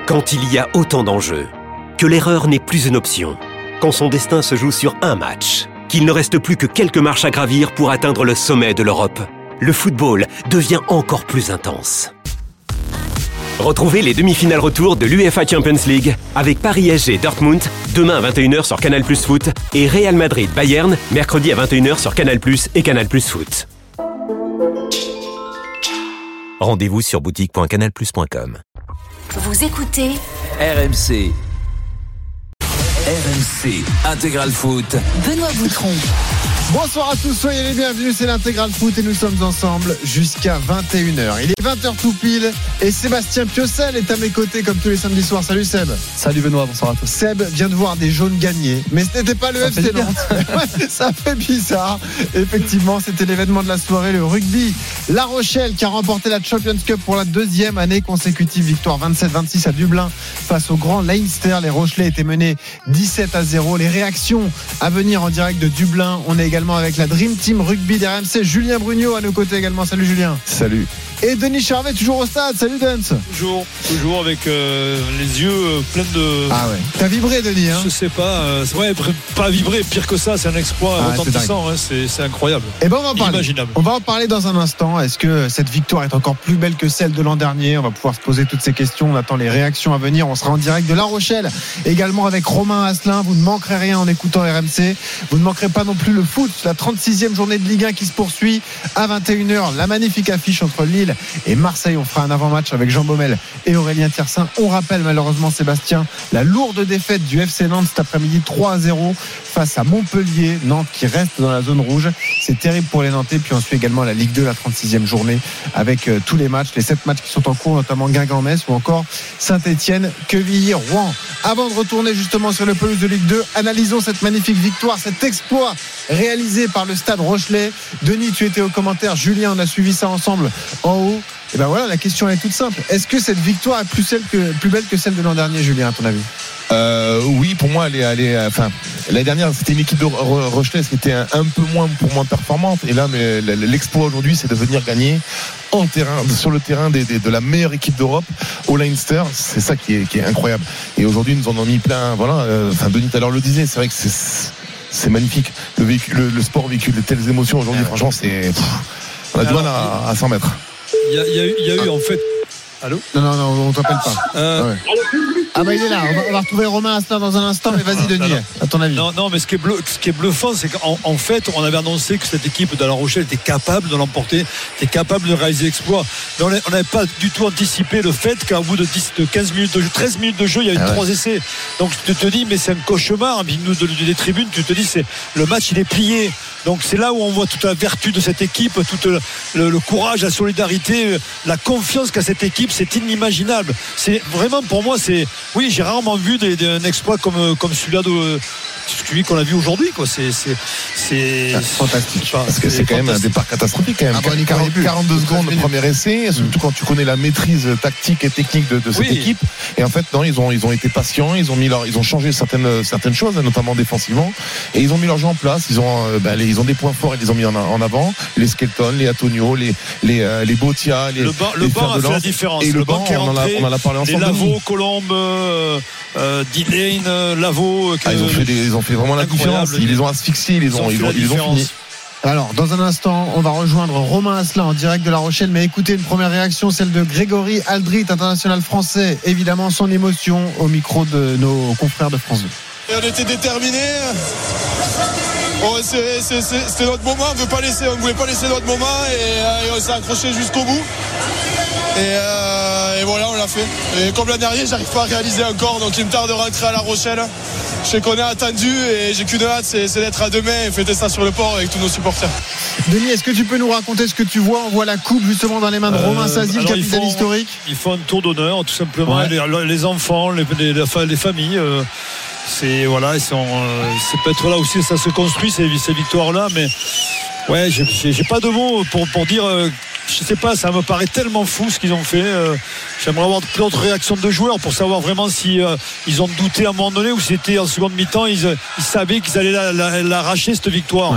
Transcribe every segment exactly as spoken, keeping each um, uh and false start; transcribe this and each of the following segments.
Quand il y a autant d'enjeux, que l'erreur n'est plus une option, quand son destin se joue sur un match, qu'il ne reste plus que quelques marches à gravir pour atteindre le sommet de l'Europe, le football devient encore plus intense. Retrouvez les demi-finales retour de l'UEFA Champions League avec Paris S G Dortmund demain à vingt et une heures sur Canal Plus Foot et Real Madrid Bayern mercredi à vingt et une heures sur Canal Plus et Canal Plus Foot. Rendez-vous sur boutique point canal plus point com. Vous écoutez R M C. R M C Intégral Foot. Benoît Boutron. Bonsoir à tous, soyez les bienvenus, c'est l'Intégral Foot et nous sommes ensemble jusqu'à vingt et une heures. Il est vingt heures tout pile et Sébastien Piocel est à mes côtés comme tous les samedis soirs. Salut Seb. Salut Benoît, bonsoir à tous. Seb vient de voir des jaunes gagner, mais ce n'était pas le ça F C Nantes. Ça fait bizarre. Effectivement, c'était l'événement de la soirée, le rugby. La Rochelle qui a remporté la Champions Cup pour la deuxième année consécutive. Victoire vingt-sept vingt-six à Dublin face au grand Leinster. Les Rochelais étaient menés dix-sept à zéro. Les réactions à venir en direct de Dublin. On est également avec la Dream Team Rugby d'R M C, Julien Brugnot à nos côtés également. Salut Julien. Salut. Et Denis Charvet toujours au stade. Salut Dens. Toujours, toujours avec euh, les yeux euh, pleins de. Ah ouais. T'as vibré Denis hein. Je sais pas, euh, c'est vrai, pas vibrer, pire que ça, c'est un exploit ah, retentissant, hein, c'est, c'est incroyable. Et ben on va en parler. Inimaginable. On va en parler dans un instant. Est-ce que cette victoire est encore plus belle que celle de l'an dernier? On va pouvoir se poser toutes ces questions. On attend les réactions à venir. On sera en direct de La Rochelle également avec Romain Asselin. Vous ne manquerez rien en écoutant R M C. Vous ne manquerez pas non plus le foot, la trente-sixième journée de Ligue un qui se poursuit à vingt et une heures. La magnifique affiche entre Lille et Marseille. On fera un avant-match avec Jean Baumel et Aurélien Tiersin. On rappelle malheureusement Sébastien la lourde défaite du F C Nantes cet après-midi trois à zéro face à Montpellier. Nantes qui reste dans la zone rouge. C'est terrible pour les Nantais. Puis on suit également la Ligue deux, la trente-sixième journée avec euh, tous les matchs, les sept matchs qui sont en cours, notamment Guingamp-Metz ou encore Saint-Etienne, Quevilly-Rouen. Avant de retourner justement sur le pelouse de Ligue deux, analysons cette magnifique victoire, cet exploit réalisé par le Stade Rochelais. Denis, tu étais au commentaire. Julien, on a suivi ça ensemble en haut. Et ben voilà, la question est toute simple. Est-ce que cette victoire est plus, celle que, plus belle que celle de l'an dernier, Julien, à ton avis? Euh, oui, pour moi, elle est, elle est, enfin, l'année dernière, c'était une équipe de Rochelais qui était un, un peu moins, pour moins performante. Et là, mais l'exploit aujourd'hui, c'est de venir gagner en terrain, sur le terrain des, des, de la meilleure équipe d'Europe au Leinster. C'est ça qui est, qui est incroyable. Et aujourd'hui, ils nous en ont mis plein. Voilà. Euh, enfin, Denis tout à l'heure le disait. C'est vrai que c'est, c'est magnifique. Le, véhicule, le, le sport véhicule de telles émotions aujourd'hui. Franchement, c'est, pff, on a du mal à, à s'en mettre. Il y a, il y a eu, il y a eu en fait. Allô? Non, non, non, on t'appelle pas. Euh, ah, ouais. Ah bah il est là, on va, on va retrouver Romain Asselin dans un instant, mais vas-y Denis, à ton avis. Non, non, mais ce qui est, bleu, ce qui est bluffant, c'est qu'en en fait, on avait annoncé que cette équipe de La Rochelle était capable de l'emporter, était capable de réaliser l'exploit. Mais on n'avait pas du tout anticipé le fait qu'au bout de, dix, de quinze minutes de jeu, treize minutes de jeu, il y avait ah trois ouais. essais. Donc tu te dis, mais c'est un cauchemar. Nous, de, de, des tribunes, tu te dis, c'est, le match, il est plié. Donc c'est là où on voit toute la vertu de cette équipe, tout le, le, le courage, la solidarité, la confiance qu'a cette équipe, c'est inimaginable. C'est vraiment pour moi, c'est oui, j'ai rarement vu des, des, un exploit comme, comme celui-là de celui qu'on a vu aujourd'hui, quoi. C'est, c'est, c'est, c'est fantastique. Enfin, parce que c'est, c'est quand même un départ catastrophique quand même. Ah, bon, quarante, quarante-deux secondes de premier essai, mmh. surtout quand tu connais la maîtrise tactique et technique de, de cette oui. équipe. Et en fait, non, ils ont, ils ont été patients, ils ont mis leur, ils ont changé certaines, certaines choses, notamment défensivement, et ils ont mis leur jeu en place. Ils ont, euh, bah, les, ils ont des points forts et ils les ont mis en, en avant. Les Skelton, les Antonio, les, les, euh, les Botia, les. Le banc, les le banc a fait la différence. Et le, le banc, qui est on en a, on en a parlé ensemble. Les Lavaux, Colombe, euh, euh, Dillane, euh, Lavaux. Ah, ils ont fait des, ils ont fait vraiment la différence. Ils les ont asphyxiés, ils les ont, ils ont, ils ont fini. Alors, dans un instant, on va rejoindre Romain Asselin en direct de La Rochelle. Mais écoutez, une première réaction, celle de Grégory Aldrit, international français. Évidemment, son émotion au micro de nos confrères de France deux. Et on était déterminés. Oh, c'est, c'est, c'est, c'était notre moment. On ne veut pas laisser, on ne voulait pas laisser notre moment et, euh, et on s'est accroché jusqu'au bout. Et, euh, et voilà, on l'a fait. Et comme l'an dernier, j'arrive pas à réaliser encore, donc il me tarde de rentrer à La Rochelle. Je sais qu'on est attendu et j'ai qu'une hâte, c'est, c'est d'être à demain et fêter ça sur le port avec tous nos supporters. Denis, est-ce que tu peux nous raconter ce que tu vois? On voit la coupe justement dans les mains de Romain Sazi, euh, le capitaine historique. Il faut un tour d'honneur, tout simplement. Ouais. Les, les enfants, les, les, les familles. Euh, c'est voilà, ils sont, euh, c'est peut-être là aussi ça se construit ces, ces victoires-là, mais ouais, j'ai, j'ai, j'ai pas de mots pour pour dire. Euh, je sais pas, ça me paraît tellement fou ce qu'ils ont fait. Euh, j'aimerais avoir d'autres réactions de joueurs pour savoir vraiment si euh, ils ont douté à un moment donné ou si c'était en seconde mi-temps ils, ils savaient qu'ils allaient la, la, l'arracher cette victoire. Ouais.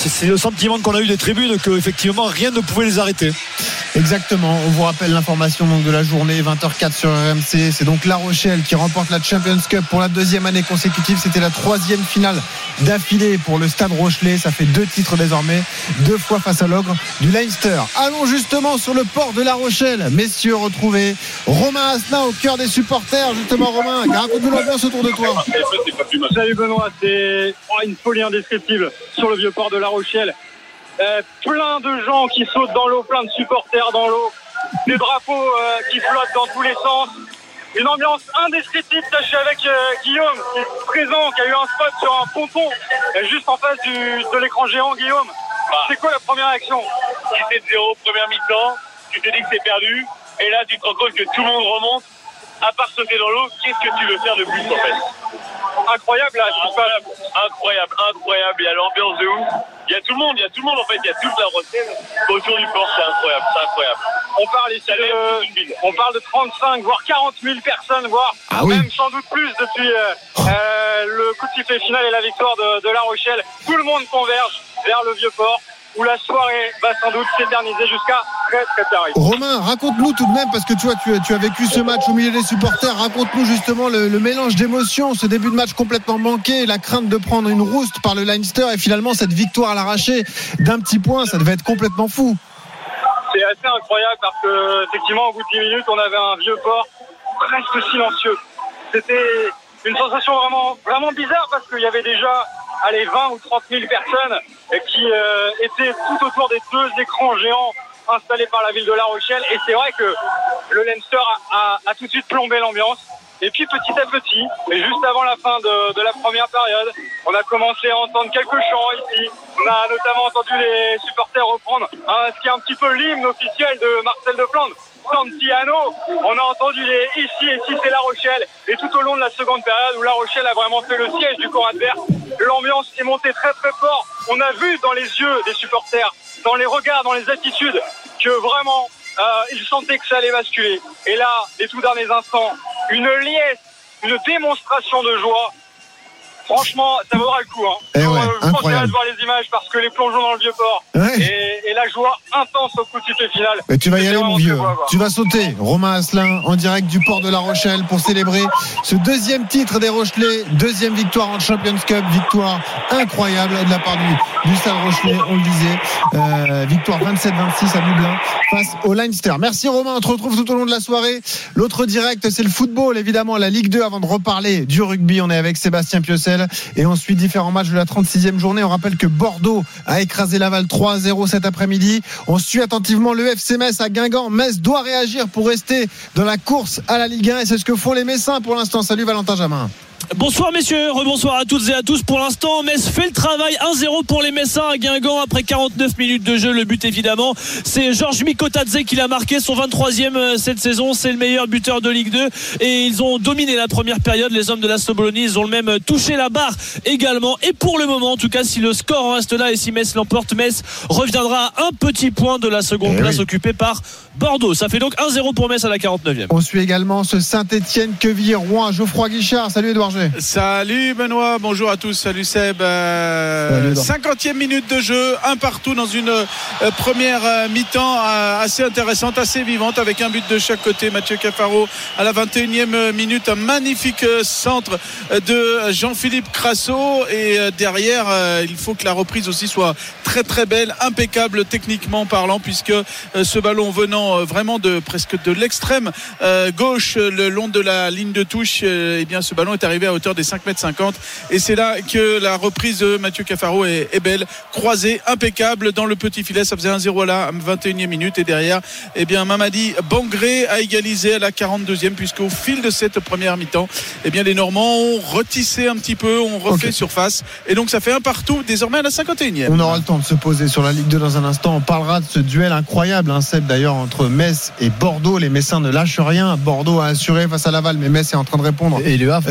c'est, c'est le sentiment qu'on a eu des tribunes que effectivement rien ne pouvait les arrêter. Exactement, on vous rappelle l'information donc de la journée, vingt heures quatre sur R M C. C'est donc La Rochelle qui remporte la Champions Cup pour la deuxième année consécutive. C'était la troisième finale d'affilée pour le Stade Rochelais. Ça fait deux titres désormais, deux fois face à l'ogre du Leinster. Allons justement sur le port de La Rochelle. Messieurs, retrouvez Romain Asselin au cœur des supporters. Justement, Romain, raconte-nous l'ambiance autour de toi. Salut Benoît, c'est une folie indescriptible sur le vieux port de La Rochelle. Euh, plein de gens qui sautent dans l'eau, plein de supporters dans l'eau, des drapeaux euh, qui flottent dans tous les sens, une ambiance indescriptible. Je suis avec euh, Guillaume qui est présent, qui a eu un spot sur un ponton euh, juste en face du, de l'écran géant. Guillaume, bah, c'est quoi la première action? sept zéro, première mi-temps, tu te dis que c'est perdu, et là tu te rends compte que tout le monde remonte. À part sauter dans l'eau, qu'est-ce que tu veux faire de plus en fait? Incroyable là, incroyable, incroyable, incroyable. Il y a l'ambiance de ouf. Il y a tout le monde, il y a tout le monde en fait, il y a toute La Rochelle autour du port, c'est incroyable, c'est incroyable. On parle ici de, on parle de trente-cinq voire quarante mille personnes, voire ah oui. même sans doute plus depuis euh, euh, le coup de sifflet final et la victoire de, de La Rochelle. Tout le monde converge vers le vieux port, où la soirée va sans doute s'éterniser jusqu'à très très tard. Romain, raconte-nous tout de même, parce que tu vois, tu, tu as vécu ce match au milieu des supporters, raconte-nous justement le, le mélange d'émotions, ce début de match complètement manqué, la crainte de prendre une rouste par le Leinster et finalement cette victoire à l'arraché d'un petit point, ça devait être complètement fou. C'est assez incroyable parce que effectivement au bout de dix minutes on avait un vieux port presque silencieux. C'était une sensation vraiment, vraiment bizarre parce qu'il y avait déjà allez, vingt ou trente mille personnes qui euh, étaient tout autour des deux écrans géants installés par la ville de La Rochelle. Et c'est vrai que le Leinster a, a, a tout de suite plombé l'ambiance. Et puis petit à petit, et juste avant la fin de, de la première période, on a commencé à entendre quelques chants ici. On a notamment entendu les supporters reprendre hein, ce qui est un petit peu l'hymne officiel de Marcel de Flandre. Santiano, on a entendu les ici et ici c'est La Rochelle, et tout au long de la seconde période où La Rochelle a vraiment fait le siège du camp adverse, l'ambiance est montée très très fort. On a vu dans les yeux des supporters, dans les regards, dans les attitudes, que vraiment euh, ils sentaient que ça allait basculer. Et là, les tout derniers instants, une liesse, une démonstration de joie. Franchement, ça vaudra le coup. Hein. Eh ouais, je pense de voir les images parce que les plongeons dans le vieux port ouais. et, et la joie intense au coup de sifflet final. Et tu vas y aller, mon vieux. Voit, tu vas sauter. Romain Asselin en direct du port de La Rochelle pour célébrer ce deuxième titre des Rochelais, deuxième victoire en Champions Cup, victoire incroyable de la part du, du Stade Rochelais, on le disait. Euh, victoire vingt-sept vingt-six à Dublin face au Leinster. Merci Romain, on te retrouve tout au long de la soirée. L'autre direct, c'est le football, évidemment, la Ligue deux. Avant de reparler du rugby, on est avec Sébastien Piocel. Et on suit différents matchs de la trente-sixième journée. On rappelle que Bordeaux a écrasé Laval trois à zéro cet après-midi. On suit attentivement le F C Metz à Guingamp. Metz doit réagir pour rester dans la course à la Ligue un. Et c'est ce que font les Messins pour l'instant. Salut Valentin Jamin. Bonsoir messieurs, rebonsoir à toutes et à tous. Pour l'instant, Metz fait le travail. Un zéro pour les Messins à Guingamp après quarante-neuf minutes de jeu. Le but évidemment, c'est Georges Mikotadze qui l'a marqué, son vingt-troisième cette saison. C'est le meilleur buteur de Ligue deux et ils ont dominé la première période. Les hommes de l'A S Bologna, ils ont le même touché la barre également. Et pour le moment, en tout cas, si le score reste là et si Metz l'emporte, Metz reviendra à un petit point de la seconde et place oui. occupée par Bordeaux. Ça fait donc un zéro pour Metz à la quarante-neuvième. On suit également ce Saint-Etienne Quevilly-Rouen. Geoffroy Guichard, salut Edouard G. Salut Benoît, bonjour à tous, salut Seb. euh, salut cinquantième minute de jeu, un partout dans une euh, première euh, mi-temps euh, assez intéressante, assez vivante, avec un but de chaque côté. Mathieu Cafaro à la vingt et unième minute, un magnifique euh, centre euh, de Jean-Philippe Crasso, et euh, derrière euh, il faut que la reprise aussi soit très très belle, impeccable techniquement parlant, puisque euh, ce ballon venant euh, vraiment de presque de l'extrême euh, gauche le long de la ligne de touche, euh, et bien ce ballon est arrivé à hauteur des cinq mètres cinquante, et c'est là que la reprise de Mathieu Cafaro est, est belle, croisée, impeccable dans le petit filet. Ça faisait un zéro à la vingt et unième minute, et derrière eh bien Mamadi Bangré a égalisé à la quarante-deuxième, puisqu'au fil de cette première mi-temps eh bien les Normands ont retissé un petit peu, ont refait okay. surface, et donc ça fait un partout désormais à la cinquante et unième. On aura le temps de se poser sur la Ligue deux dans un instant. On parlera de ce duel incroyable, hein, Seb, d'ailleurs, entre Metz et Bordeaux. Les Messins ne lâchent rien. Bordeaux a assuré face à Laval, mais Metz est en train de répondre et le Havre, sur le terrain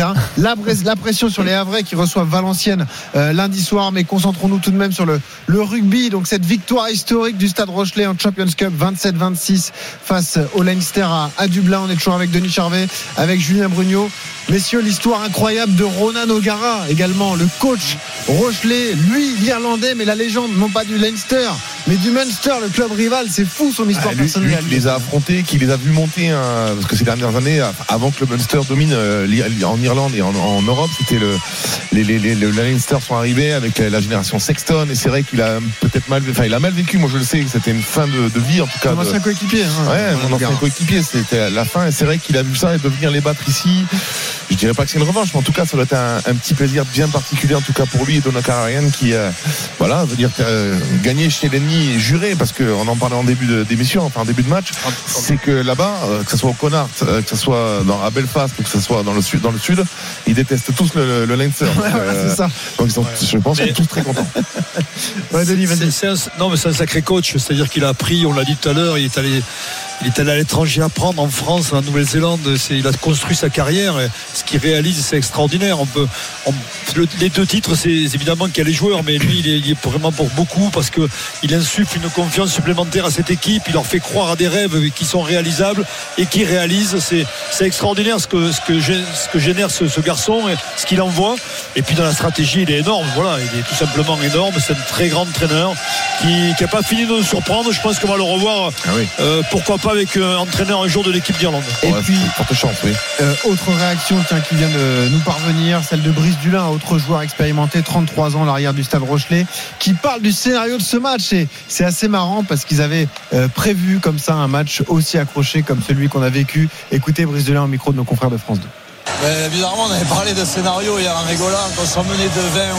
terrain. La, la pression sur les Havrais qui reçoivent Valenciennes euh, lundi soir, mais concentrons-nous tout de même sur le, le rugby. Donc cette victoire historique du Stade Rochelais en Champions Cup vingt-sept vingt-six face au Leinster à, à Dublin. On est toujours avec Denis Charvet, avec Julien Brugnot. Messieurs, l'histoire incroyable de Ronan O'Gara également, le coach Rochelais, lui l'Irlandais, mais la légende non pas du Leinster mais du Munster, le club rival. C'est fou son histoire ah, lui, personnelle. Lui qui les a affrontés, qui les a vus monter, hein, parce que ces dernières années, avant que le Munster domine euh, en Irlande et en, en Europe, c'était le les, les, les, le Leinster sont arrivés avec la génération Sexton, et c'est vrai qu'il a peut-être mal, enfin il a mal vécu. Moi je le sais, c'était une fin de, de vie en tout cas. Mon ancien coéquipier. Hein, ouais, mon ancien coéquipier, c'était la fin. Et c'est vrai qu'il a vu ça et de venir les battre ici. Je dirais pas que c'est une revanche, mais en tout cas, ça doit être un, un petit plaisir bien particulier, en tout cas pour lui et Donna Cararian, qui, euh, voilà, veut dire euh, gagner chez l'ennemi et jurer, parce qu'on en parlait en début de, d'émission, enfin en début de match, c'est que là-bas, euh, que ce soit au Connacht, euh, que ce soit dans, à Belfast, ou que ce soit dans le sud, dans le sud, ils détestent tous le, le, le Leinster. Ouais, euh, c'est ça. Donc ils sont, ouais. je pense, qu'ils sont tous très contents. Ouais, Denis, c'est, c'est un, non, mais c'est un sacré coach, c'est-à-dire qu'il a appris, on l'a dit tout à l'heure, il est allé. Il est allé à l'étranger apprendre en France, en Nouvelle-Zélande. C'est, il a construit sa carrière. Et ce qu'il réalise, c'est extraordinaire. On peut, on, le, les deux titres, c'est évidemment qu'il y a les joueurs, mais lui, il est, il est vraiment pour beaucoup parce que il insuffle une confiance supplémentaire à cette équipe. Il leur fait croire à des rêves qui sont réalisables et qui réalisent. C'est, c'est extraordinaire ce que, ce que, ce que génère ce, ce garçon et ce qu'il envoie. Et puis dans la stratégie, il est énorme. Voilà, il est tout simplement énorme. C'est un très grand entraîneur qui n'a pas fini de nous surprendre. Je pense qu'on va le revoir. Ah oui. euh, pourquoi pas avec euh, entraîneur un jour de l'équipe d'Irlande. Et ouais, puis forte chance, oui. euh, autre réaction tiens, qui vient de nous parvenir, celle de Brice Dulin, autre joueur expérimenté, trente-trois ans, l'arrière du Stade Rochelais, qui parle du scénario de ce match. Et c'est assez marrant parce qu'ils avaient euh, prévu comme ça un match aussi accroché comme celui qu'on a vécu. Écoutez Brice Dulin au micro de nos confrères de France deux. Mais bizarrement, on avait parlé de scénario hier en rigolant, quand on s'en menait de vingt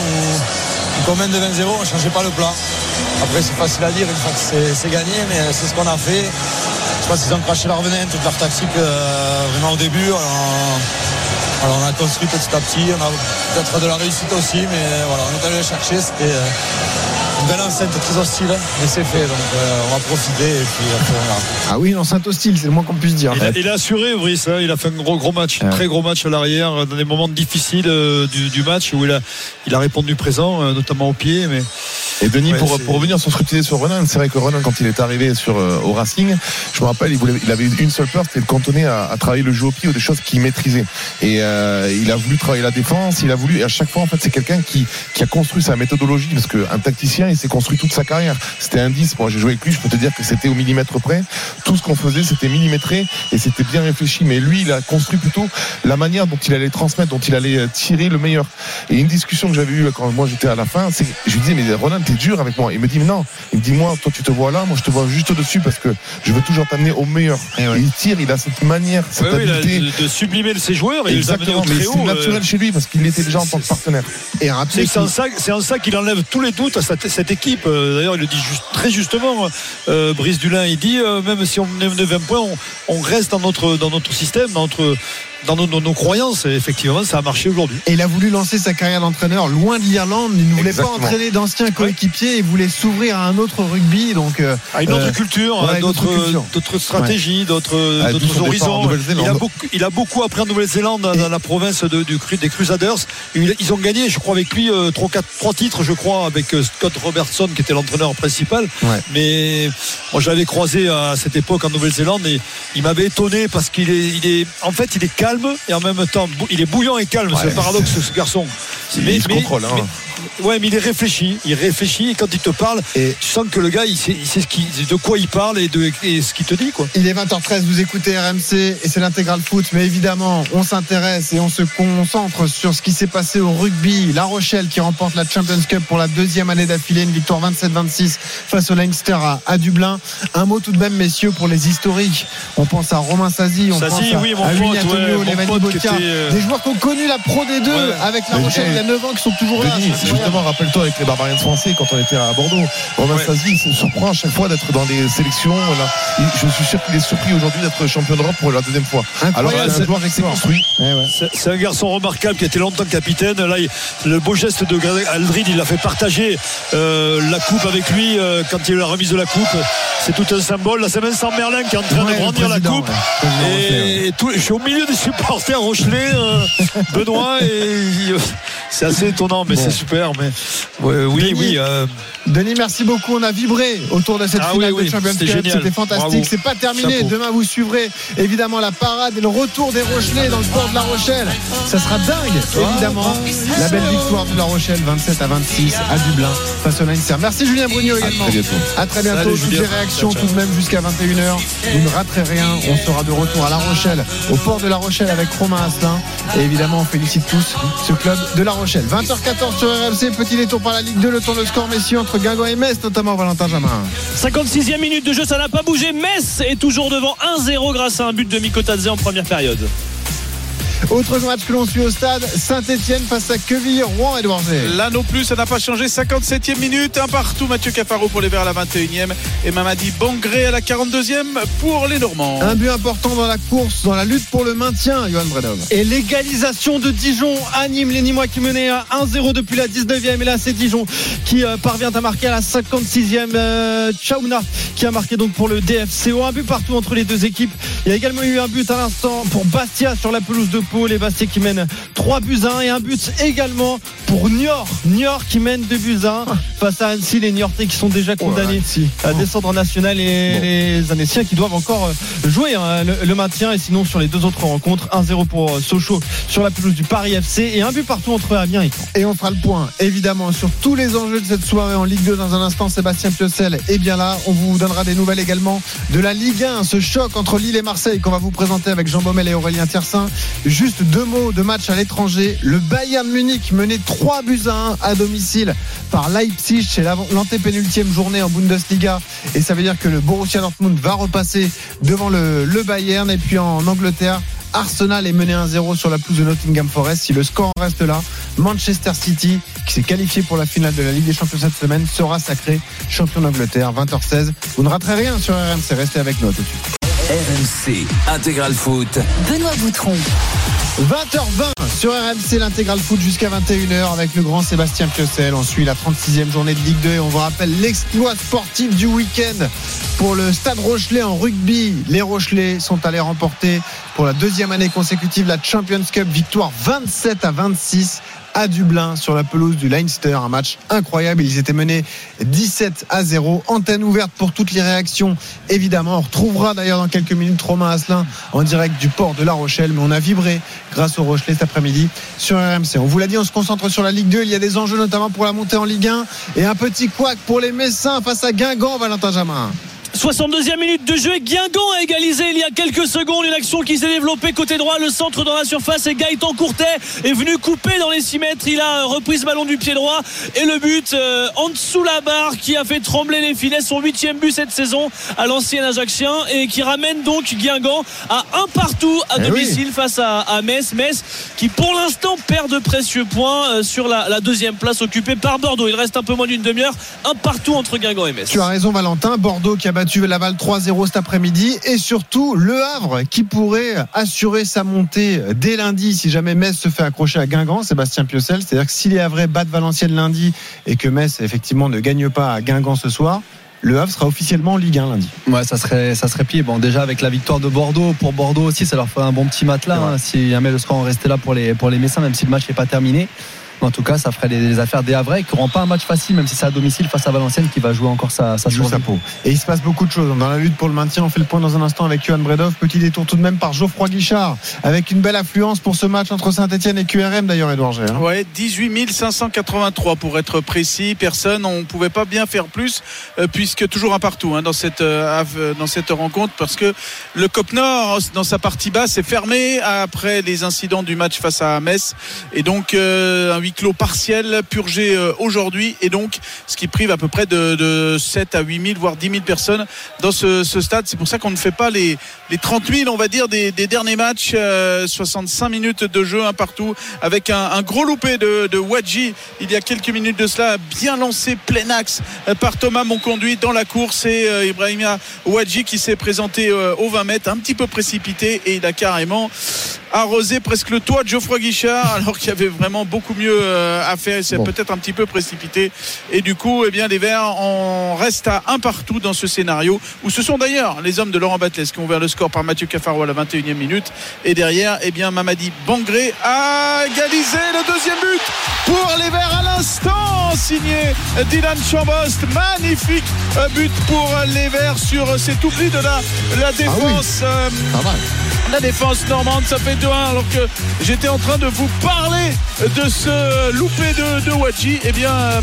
ou qu'on mène de vingt zéro, on ne changeait pas le plan. Après, c'est facile à dire une fois que c'est, c'est gagné, mais c'est ce qu'on a fait. Je pense qu'ils ont craché leur venin, toute leur tactique euh, vraiment au début. Alors, alors on a construit petit à petit, on a peut-être de la réussite aussi, mais voilà, on est allé les chercher. C'était euh, une belle enceinte très hostile, mais c'est fait, donc euh, on va profiter et puis après on verra. Ah oui, une enceinte hostile, c'est le moins qu'on puisse dire. Il a, il a assuré, Brice, hein, il a fait un gros gros match, un ouais. très gros match à l'arrière, dans des moments difficiles euh, du, du match où il a, il a répondu présent, euh, notamment au pied, mais. Et Denis, ouais, pour, pour revenir sur ce que tu disais sur Ronan, c'est vrai que Ronan, quand il est arrivé sur, euh, au Racing, je me rappelle, il, voulait, il avait une seule peur, c'était de cantonner à, à travailler le jeu au pied ou des choses qu'il maîtrisait. Et euh, il a voulu travailler la défense, il a voulu, et à chaque fois, en fait, c'est quelqu'un qui, qui a construit sa méthodologie, parce qu'un tacticien, il s'est construit toute sa carrière. C'était un dix, moi j'ai joué avec lui, je peux te dire que c'était au millimètre près. Tout ce qu'on faisait, c'était millimétré, et c'était bien réfléchi. Mais lui, il a construit plutôt la manière dont il allait transmettre, dont il allait tirer le meilleur. Et une discussion que j'avais eue quand moi j'étais à la fin, c'est que je lui disais, mais Ronan, t'es dur avec moi. Il me dit, mais non. Il me dit, moi, toi, tu te vois là, moi, je te vois juste au-dessus parce que je veux toujours t'amener au meilleur. Et ouais. Il tire, il a cette manière, cette ouais, habileté. Oui, de, de sublimer ses joueurs et exactement, de les amener au très haut. Mais c'est naturel euh... chez lui parce qu'il était déjà en tant que partenaire. Et c'est, c'est, en ça, c'est en ça qu'il enlève tous les doutes à cette, cette équipe. D'ailleurs, il le dit juste, très justement. Euh, Brice Dulin, il dit, euh, même si on menait de vingt points, on, on reste dans notre, dans notre système, dans notre. Dans nos, nos, nos croyances, et effectivement, ça a marché aujourd'hui. Et il a voulu lancer sa carrière d'entraîneur loin de l'Irlande. Il ne voulait exactement. pas entraîner d'anciens coéquipiers. Ouais. Il voulait s'ouvrir à un autre rugby, donc euh, à une autre euh, culture, ouais, à d'autres, culture. d'autres stratégies, ouais. d'autres, ah, d'autres horizons. Il a beaucoup, il a beaucoup appris en Nouvelle-Zélande, dans, dans la province de, du, des Crusaders. Ils ont gagné, je crois, avec lui trois, quatre, trois titres, je crois, avec Scott Robertson qui était l'entraîneur principal. Ouais. Mais moi, je l'avais croisé à cette époque en Nouvelle-Zélande et il m'avait étonné parce qu'il est, il est, en fait, il est calme. Et en même temps il est bouillant et calme, ouais, c'est le paradoxe ce garçon. Mais, il se mais, contrôle hein. mais, ouais mais il est réfléchi il réfléchit et quand il te parle et tu sens que le gars il sait, il sait ce qui, de quoi il parle et, de, et ce qu'il te dit quoi. Il est vingt heures treize, vous écoutez R M C et c'est l'intégral foot, mais évidemment on s'intéresse et on se concentre sur ce qui s'est passé au rugby. La Rochelle qui remporte la Champions Cup pour la deuxième année d'affilée, une victoire vingt-sept vingt-six face au Leinster à, à Dublin. Un mot tout de même messieurs pour les historiques. On pense à Romain Sazi, on Sazi, pense oui, à, à Louis Antonio, ouais, Lévani Botia, euh... des joueurs qui ont connu la Pro D deux ouais. avec La Rochelle il y a neuf ans qui sont toujours là. Denis, je justement, rappelle-toi avec les Barbarians français quand on était à Bordeaux, Romain ouais. Stassi il se surprend à chaque fois d'être dans des sélections. Là. Je suis sûr qu'il est surpris aujourd'hui d'être champion d'Europe pour la deuxième fois. Alors ouais, c'est un joueur c'est construit. Ouais, ouais. C'est, c'est un garçon remarquable qui a été longtemps capitaine. Là, il, le beau geste de Aldrid, il a fait partager euh, la coupe avec lui euh, quand il y a eu la remise de la coupe. C'est tout un symbole. Là, c'est Vincent Merlin qui est en train ouais, de brandir la coupe. Ouais. Et, et tout, je suis au milieu des supporters rochelais, euh, Benoît, et euh, c'est assez étonnant, mais bon. C'est super. Mais ouais, oui, Denis, oui. Euh... Denis, merci beaucoup. On a vibré autour de cette ah, finale oui, de Champions Cup. C'était, c'était fantastique. Bravo. C'est pas terminé. Chapeau. Demain, vous suivrez évidemment la parade et le retour des Rochelais dans le port de La Rochelle. Ça sera dingue, évidemment. La belle victoire de La Rochelle, vingt-sept à vingt-six à Dublin face au Leinster. Merci Julien Brugnaut également. À très bientôt. À très bientôt. Salut, toutes les réactions ciao, ciao. Tout de même jusqu'à vingt et une heures. Vous ne raterez rien. On sera de retour à La Rochelle, au port de La Rochelle avec Romain Asselin. Et évidemment, on félicite tous ce club de La Rochelle. vingt heures quatorze sur R M C. Petit détour par la Ligue deux. Le tour de score messieurs entre Guingamp et Metz, notamment Valentin Jamin. cinquante-sixième minute de jeu, ça n'a pas bougé. Metz est toujours devant un zéro grâce à un but de Mikotadze en première période. Autre match que l'on suit au stade, Saint-Etienne face à Quevilly, Rouen, Edouard G. Là non plus, ça n'a pas changé. cinquante-septième minute, un partout. Mathieu Cafaro pour les Verts à la vingt et unième et Mamadi Bangré à la quarante-deuxième pour les Normands. Un but important dans la course, dans la lutte pour le maintien, Johan Bredov. Et l'égalisation de Dijon à Nîmes. Les Nîmois qui menaient à un zéro depuis la dix-neuvième. Et là, c'est Dijon qui euh, parvient à marquer à la cinquante-sixième. Euh, Chaouna qui a marqué donc pour le D F C O. Un but partout entre les deux équipes. Il y a également eu un but à l'instant pour Bastia sur la pelouse de Pau. Les Bastiais qui mènent trois buts à un et un but également pour Niort. Niort qui mène deux buts à un face à Annecy. Les Niortais qui sont déjà condamnés oh, à descendre en national et bon. Les Annéciens qui doivent encore jouer hein, le, le maintien. Et sinon sur les deux autres rencontres, un zéro pour Sochaux sur la pelouse du Paris F C et un but partout entre Amiens et Caen. Et on fera le point évidemment sur tous les enjeux de cette soirée en Ligue deux dans un instant. Sébastien Piocel est bien là. On vous donnera des nouvelles également de la Ligue un, ce choc entre Lille et Marseille qu'on va vous présenter avec Jean Baumel et Aurélien Tiersin. Juste deux mots de match à l'étranger. Le Bayern Munich menait trois buts à un à domicile par Leipzig. C'est l'antépénultième journée en Bundesliga et ça veut dire que le Borussia Dortmund va repasser devant le, le Bayern. Et puis en Angleterre, Arsenal est mené un zéro sur la pelouse de Nottingham Forest. Si le score reste là, Manchester City, qui s'est qualifié pour la finale de la Ligue des Champions cette semaine, sera sacré champion d'Angleterre. vingt heures seize. Vous ne raterez rien sur R M C. Restez avec nous tout de suite. R M C Intégral Foot. Benoît Boutron. vingt heures vingt sur R M C, l'intégral foot jusqu'à vingt et une heures avec le grand Sébastien Piocel. On suit la trente-sixième journée de Ligue deux et on vous rappelle l'exploit sportif du week-end pour le Stade Rochelais en rugby. Les Rochelais sont allés remporter pour la deuxième année consécutive la Champions Cup, victoire vingt-sept à vingt-six à Dublin sur la pelouse du Leinster. Un match incroyable. Ils étaient menés dix-sept à zéro. Antenne ouverte pour toutes les réactions. Évidemment, on retrouvera d'ailleurs dans quelques minutes Romain Asselin en direct du port de La Rochelle. Mais on a vibré grâce aux Rochelais cet après-midi sur R M C. On vous l'a dit, on se concentre sur la Ligue deux. Il y a des enjeux notamment pour la montée en Ligue un. Et un petit couac pour les Messins face à Guingamp, Valentin Jamin. soixante-deuxième minute de jeu et Guingamp a égalisé il y a quelques secondes. Une action qui s'est développée côté droit, le centre dans la surface et Gaëtan Courtet est venu couper dans les six mètres. Il a repris ce ballon du pied droit et le but euh, en dessous la barre qui a fait trembler les filets. Son huitième but cette saison à l'ancien Ajaxien et qui ramène donc Guingamp à un partout à eh domicile oui. face à, à Metz. Metz qui pour l'instant perd de précieux points euh, sur la, la deuxième place occupée par Bordeaux. Il reste un peu moins d'une demi-heure, un partout entre Guingamp et Metz. Tu as raison Valentin, Bordeaux qui a battu Laval trois zéro cet après-midi et surtout Le Havre qui pourrait assurer sa montée dès lundi si jamais Metz se fait accrocher à Guingamp. Sébastien Piocel, c'est-à-dire que si les Havrais battent Valenciennes lundi et que Metz effectivement ne gagne pas à Guingamp ce soir, Le Havre sera officiellement en Ligue un lundi. Ouais, ça serait, ça serait pire. Bon, déjà avec la victoire de Bordeaux, pour Bordeaux aussi, ça leur ferait un bon petit matelas hein, si jamais le score en restait là pour les, pour les Messins, même si le match n'est pas terminé. En tout cas, ça ferait les affaires des Havrais qui n'auront pas un match facile, même si c'est à domicile face à Valenciennes qui va jouer encore sa, sa, sa peau. Et il se passe beaucoup de choses dans la lutte pour le maintien. On fait le point dans un instant avec Johan Bredov. Petit détour tout de même par Geoffroy Guichard avec une belle affluence pour ce match entre Saint-Etienne et Q R M d'ailleurs, Edouard G. Hein. Ouais, dix-huit mille cinq cent quatre-vingt-trois pour être précis. Personne, on ne pouvait pas bien faire plus euh, puisque toujours un partout hein, dans, cette, euh, dans cette rencontre parce que le C O P Nord dans sa partie basse est fermé après les incidents du match face à Metz et donc euh, un huis clos partiel purgé euh, aujourd'hui, et donc ce qui prive à peu près de, de sept à huit mille voire dix mille personnes dans ce, ce stade. C'est pour ça qu'on ne fait pas les, les trente mille, on va dire, des, des derniers matchs. euh, soixante-cinq minutes de jeu, un partout, avec un, un gros loupé de, de Wadji il y a quelques minutes de cela, bien lancé plein axe euh, par Thomas Monconduit dans la course, et euh, Ibrahima Wadji qui s'est présenté euh, aux vingt mètres, un petit peu précipité, et il a carrément arrosé presque le toit de Geoffroy Guichard, alors qu'il y avait vraiment beaucoup mieux euh, à faire. Il s'est bon. peut-être un petit peu précipité, et du coup eh bien, les Verts on reste à un partout dans ce scénario, où ce sont d'ailleurs les hommes de Laurent Batles qui ont ouvert le score par Mathieu Cafaro à la vingt et unième minute, et derrière eh bien, Mamadi Bangré a égalisé le deuxième but pour les Verts à l'instant, signé Dylan Chambost. Magnifique but pour les Verts sur cet oubli de la, la défense. Ah oui. euh, la défense normande. Ça fait deux un, alors que j'étais en train de vous parler de ce loupé de, de Wadji. Eh bien euh,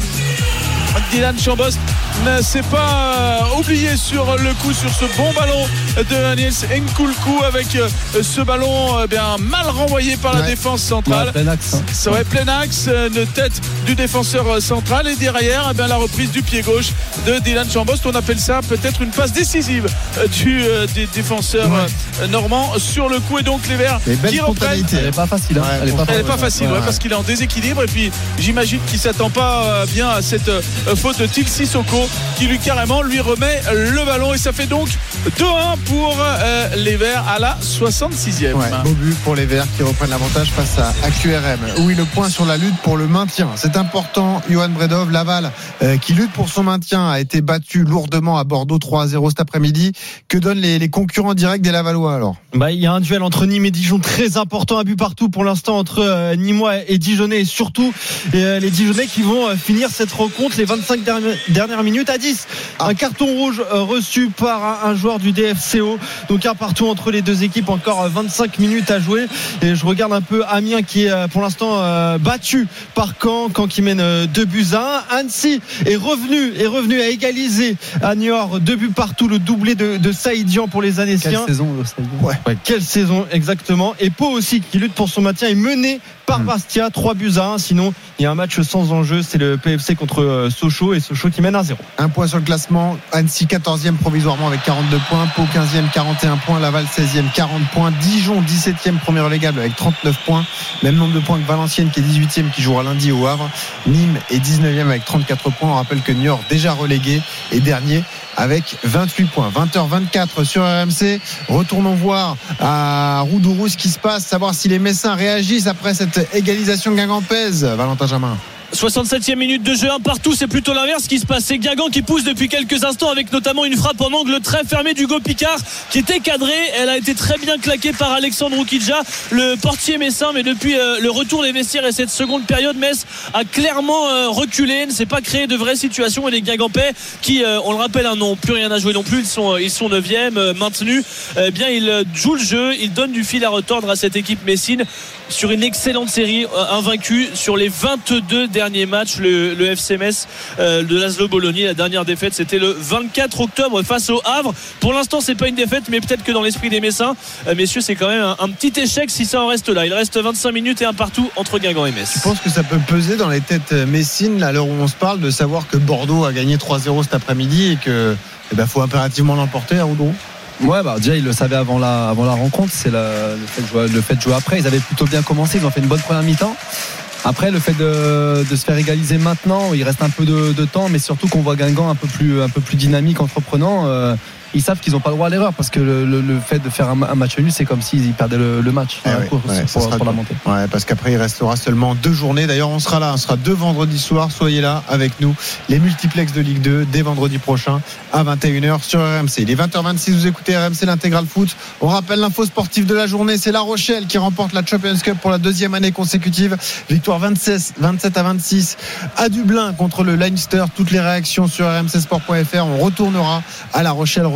Dylan Chambost ne s'est pas oublié sur le coup, sur ce bon ballon de Niels Nkoulkou, avec ce ballon eh bien, mal renvoyé par la ouais. défense centrale. Ouais, plein axe, hein. Ça ouais, plein axe, une tête du défenseur central, et derrière eh bien, la reprise du pied gauche de Dylan Chambost. On appelle ça peut-être une passe décisive du euh, des défenseurs ouais. normands sur le coup, et donc les Verts qui reprennent. Elle n'est pas facile, hein. ouais, elle n'est pas, pas, pas facile ouais, ouais. parce qu'il est en déséquilibre, et puis j'imagine qu'il ne s'attend pas bien à cette euh, faute de Til Sissoko qui lui carrément lui remet le ballon, et ça fait donc deux un pour euh, les Verts à la soixante-sixième. Ouais, beau but pour les Verts qui reprennent l'avantage face à, à Q R M. Oui, le point sur la lutte pour le maintien, c'est important. Johan Bredov, Laval euh, qui lutte pour son maintien, a été battu lourdement à Bordeaux trois à zéro cet après-midi. Que donnent les, les concurrents directs des Lavallois alors? Bah, il y a un duel entre Nîmes et Dijon très important, un but partout pour l'instant entre euh, Nîmois et Dijonais, et surtout euh, les Dijonais qui vont euh, finir cette rencontre les vingt-cinq dernières, dernières minutes à dix. Ah. Un carton rouge euh, reçu par un, un joueur du D F C O, donc un partout entre les deux équipes, encore euh, vingt-cinq minutes à jouer, et je regarde un peu Amiens qui est euh, pour l'instant euh, battu par Caen, Caen qui mène euh, deux buts à un. Annecy est revenu, est revenu à égaliser à Niort, deux buts partout, le doublé de, de Saïdian pour les Annéciens. Quelle saison le Saïdian. Ouais. Ouais, quelle saison exactement. Et Pau aussi qui lutte pour son maintien est mené par Bastia, trois buts à un. Sinon il y a un match sans enjeu, c'est le P F C contre euh, Sochaux, et Sochaux qui mène un zéro. Un point sur le classement, Annecy quatorzième provisoirement avec quarante-deux points, Pau quinzième quarante et un points, Laval seizième quarante points, Dijon dix-septième premier relégable avec trente-neuf points, même nombre de points que Valenciennes qui est dix-huitième qui jouera lundi au Havre. Nîmes est dix-neuvième avec trente-quatre points. On rappelle que Niort déjà relégué est dernier avec vingt-huit points. vingt heures vingt-quatre sur R M C. Retournons voir à Roudourou ce qui se passe, savoir si les Messins réagissent après cette égalisation guingampèse. Valentin Jamin. soixante-septième minute de jeu, un partout, c'est plutôt l'inverse qui se passe. C'est Guingamp qui pousse depuis quelques instants, avec notamment une frappe en angle très fermée d'Hugo Picard qui était cadrée. Elle a été très bien claquée par Alexandre Oukidja, le portier messin, mais depuis euh, le retour des vestiaires et cette seconde période, Metz a clairement euh, reculé, ne s'est pas créé de vraies situations, et les Guingampais qui, euh, on le rappelle, hein, n'ont plus rien à jouer non plus, ils sont, ils sont neuvième, euh, maintenus, eh bien ils euh, jouent le jeu, ils donnent du fil à retordre à cette équipe messine sur une excellente série, euh, invaincue sur les vingt-deux derniers matchs. Le, le F C Metz euh, de Laszlo Bologna, la dernière défaite c'était le vingt-quatre octobre face au Havre. Pour l'instant c'est pas une défaite, mais peut-être que dans l'esprit des Messins, euh, messieurs, c'est quand même un, un petit échec si ça en reste là. Il reste vingt-cinq minutes et un partout entre Guingamp et Metz. Tu penses que ça peut peser dans les têtes messines à l'heure où on se parle, de savoir que Bordeaux a gagné trois zéro cet après-midi et que eh ben, faut impérativement l'emporter à Roudourou? Ouais, bah déjà ils le savaient avant la, avant la rencontre. C'est la, le, fait de jouer, le fait de jouer après. Ils avaient plutôt bien commencé, ils ont fait une bonne première mi-temps. Après, le fait de, de se faire égaliser maintenant, il reste un peu de, de temps, mais surtout qu'on voit Guingamp un peu plus, un peu plus dynamique, entreprenant. Euh, ils savent qu'ils n'ont pas le droit à l'erreur, parce que le, le, le fait de faire un, un match nul, c'est comme s'ils perdaient le, le match ah ouais, pour, ouais, pour, pour la montée. Ouais, parce qu'après il restera seulement deux journées. D'ailleurs, on sera là, on sera deux vendredis soir. Soyez là avec nous. Les multiplex de Ligue deux dès vendredi prochain à vingt et une heures sur R M C. Il est vingt heures vingt-six, vous écoutez R M C, l'intégral foot. On rappelle l'info sportive de la journée, c'est La Rochelle qui remporte la Champions Cup pour la deuxième année consécutive. Victoire vingt-sept à vingt-six à Dublin contre le Leinster. Toutes les réactions sur r m c sport point f r. On retournera à La Rochelle.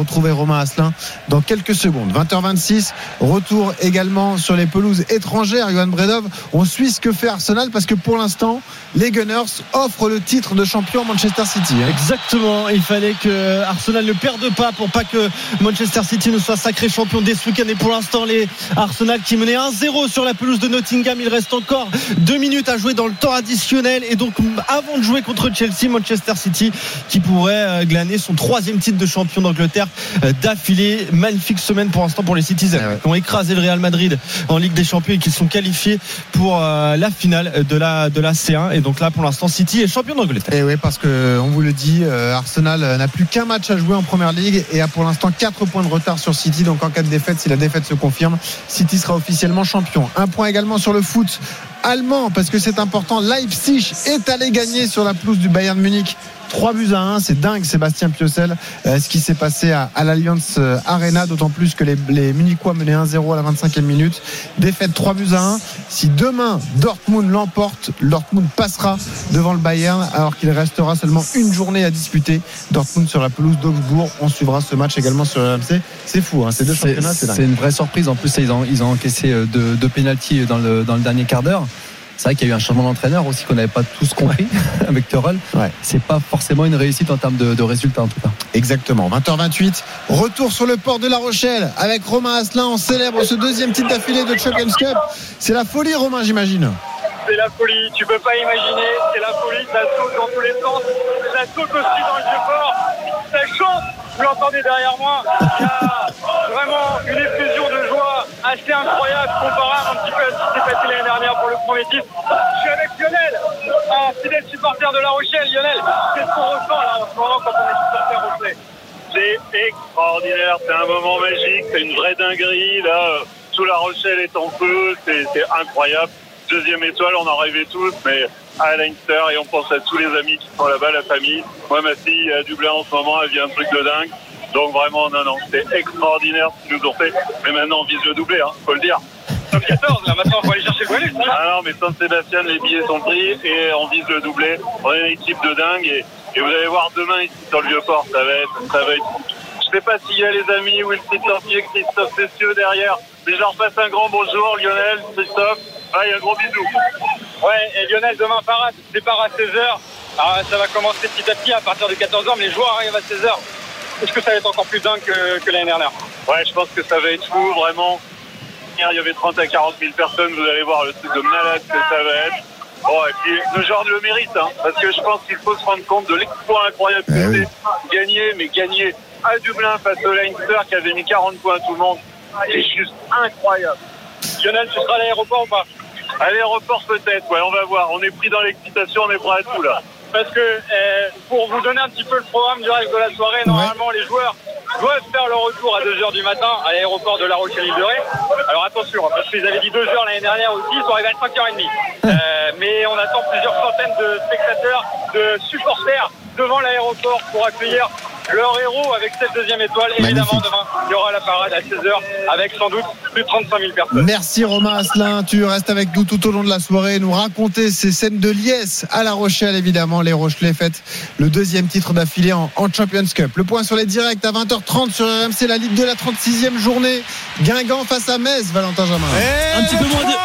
retrouver Romain Asselin dans quelques secondes. vingt heures vingt-six, retour également sur les pelouses étrangères. Johan Bredov, on suit ce que fait Arsenal parce que pour l'instant, les Gunners offrent le titre de champion à Manchester City. Hein. Exactement, il fallait que Arsenal ne perde pas pour pas que Manchester City ne soit sacré champion dès ce week-end. Et pour l'instant, les Arsenal qui menait un zéro sur la pelouse de Nottingham. Il reste encore deux minutes à jouer dans le temps additionnel. Et donc, avant de jouer contre Chelsea, Manchester City qui pourrait glaner son troisième titre de champion d'Angleterre d'affilée. Magnifique semaine pour l'instant pour les Citizens, ouais, qui ont écrasé le Real Madrid en Ligue des Champions et qui sont qualifiés pour la finale de la, de la C un. Et donc là, pour l'instant, City est champion d'Angleterre. Et oui, parce que on vous le dit, Arsenal n'a plus qu'un match à jouer en Première Ligue et a pour l'instant quatre points de retard sur City. Donc en cas de défaite, si la défaite se confirme, City sera officiellement champion. Un point également sur le foot allemand, parce que c'est important. Leipzig est allé gagner sur la pelouse du Bayern Munich trois buts à un, c'est dingue Sébastien Piocel, euh, ce qui s'est passé à, à l'Allianz Arena, d'autant plus que les, les Munichois menaient un zéro à la vingt-cinquième minute. Défaite trois buts à un. Si demain Dortmund l'emporte, Dortmund passera devant le Bayern alors qu'il restera seulement une journée à disputer. Dortmund sur la pelouse d'Augsbourg. On suivra ce match également sur R M C. C'est fou, hein, ces deux c'est, championnats, c'est dingue. C'est une vraie surprise. En plus, ils ont, ils ont encaissé deux, deux pénaltys dans le, dans le dernier quart d'heure. C'est vrai qu'il y a eu un changement d'entraîneur aussi qu'on n'avait pas tous compris, ouais, avec Tuchel. Ouais. C'est pas forcément une réussite en termes de, de résultats en tout cas. Exactement. vingt heures vingt-huit, retour sur le port de La Rochelle avec Romain Asselin. On célèbre ce deuxième titre d'affilée de Champions Cup. C'est la folie, Romain, j'imagine. C'est la folie, tu peux pas imaginer, c'est la folie, ça saute dans tous les sens, ça saute aussi dans le Vieux-Port, ça chante, vous l'entendez derrière moi, il y a vraiment une effusion de joie assez incroyable, comparable un petit peu à ce qui s'est passé l'année dernière pour le premier titre. Je suis avec Lionel, un fidèle supporter de La Rochelle. Lionel, qu'est-ce qu'on ressent là en ce moment quand on est supporter Rochelet? C'est extraordinaire, c'est un moment magique, c'est une vraie dinguerie, là, tout La Rochelle est en feu, c'est, c'est incroyable. Deuxième étoile, on en rêvait tous, mais à Leinster, et on pense à tous les amis qui sont là-bas, la famille. Moi, ma fille à Dublin en ce moment, elle vit un truc de dingue. Donc vraiment, non, non, c'est extraordinaire ce qu'ils nous ont fait. Mais maintenant, on vise le doublé, hein, faut le dire. Top quatorze, là, maintenant, on va aller chercher le bonus. Ah non, mais Saint-Sébastien, les billets sont pris et on vise le doublé. On est une équipe de dingue et, et vous allez voir demain ici sur le Vieux-Port, ça va être, ça va être. Je sais pas s'il y a les amis ou le Sortier, Christophe Cessieux derrière. Mais je leur passe un grand bonjour, Lionel, Christophe. Ah, il y a un gros bisou. Ouais, et Lionel, demain, part, départ à seize heures. Alors, ça va commencer petit à petit à partir de quatorze heures, mais les joueurs arrivent à seize heures. Est-ce que ça va être encore plus dingue que, que l'année dernière? Ouais, je pense que ça va être fou, vraiment. Hier, il y avait trente à quarante mille personnes. Vous allez voir le truc de malade que ça va être. Bon, et puis, le genre le mérite, hein, parce que je pense qu'il faut se rendre compte de l'exploit incroyable que eh c'est. Oui. Gagner, mais gagner à Dublin face au Leinster qui avait mis quarante points à tout le monde. C'est juste incroyable. Lionel, tu seras à l'aéroport ou pas? À l'aéroport peut-être, ouais, on va voir. On est pris dans l'excitation, on est prêt à tout là. Parce que euh, pour vous donner un petit peu le programme du reste de la soirée, normalement ouais. les joueurs doivent faire leur retour à deux heures du matin à l'aéroport de La Rochelle-Île-de-Ré. Alors attention, parce qu'ils avaient dit deux heures l'année dernière aussi, ils sont arrivés à cinq heures trente. Euh, mais on attend plusieurs centaines de spectateurs, de supporters devant l'aéroport pour accueillir leur héros avec cette deuxième étoile. Évidemment, magnifique. Demain, il y aura la parade à seize heures avec sans doute plus de trente-cinq mille personnes. Merci Romain Asselin, tu restes avec nous tout au long de la soirée, nous raconter ces scènes de liesse à La Rochelle. Évidemment, les Rochelais fêtent le deuxième titre d'affilée en, en Champions Cup. Le point sur les directs à vingt heures trente sur R M C, la Ligue de la trente-sixième journée. Guingamp face à Metz, Valentin Jamin. Et un petit peu moins de...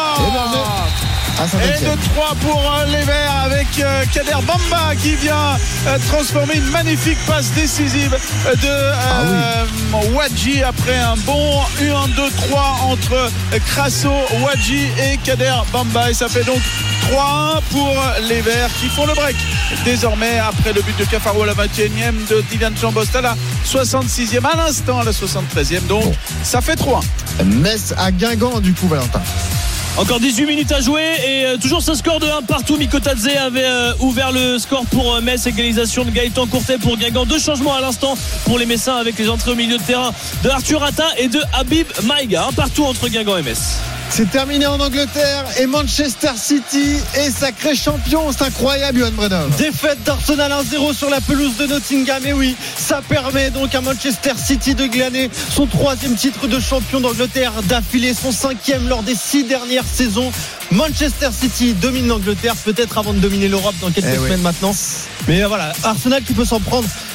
Et de trois pour les Verts avec Kader Bamba qui vient transformer une magnifique passe décisive de euh, ah oui. Wadji après un bon un deux trois entre Crasso, Wadji et Kader Bamba. Et ça fait donc trois un pour les Verts qui font le break désormais après le but de Cafaro à la vingt et unième, de Dylan Chambost à la soixante-sixième, à l'instant à la soixante-treizième. Donc bon. Ça fait trois un. Metz à Guingamp du coup, Valentin. Encore dix-huit minutes à jouer et euh, toujours ce score de un partout. Mikotadze avait euh, ouvert le score pour euh, Metz. Égalisation de Gaëtan Courtet pour Guingamp. Deux changements à l'instant pour les Messins avec les entrées au milieu de terrain de Arthur Atta et de Habib Maïga. Un partout entre Guingamp et Metz. C'est terminé en Angleterre et Manchester City est sacré champion. C'est incroyable, Johan Bredov. Défaite d'Arsenal un zéro sur la pelouse de Nottingham. Et oui, ça permet donc à Manchester City de glaner son troisième titre de champion d'Angleterre d'affilée, son cinquième lors des six dernières saisons. Manchester City domine l'Angleterre, peut-être avant de dominer l'Europe dans quelques eh semaines oui. maintenant. Mais voilà, Arsenal qui peut s'en prendre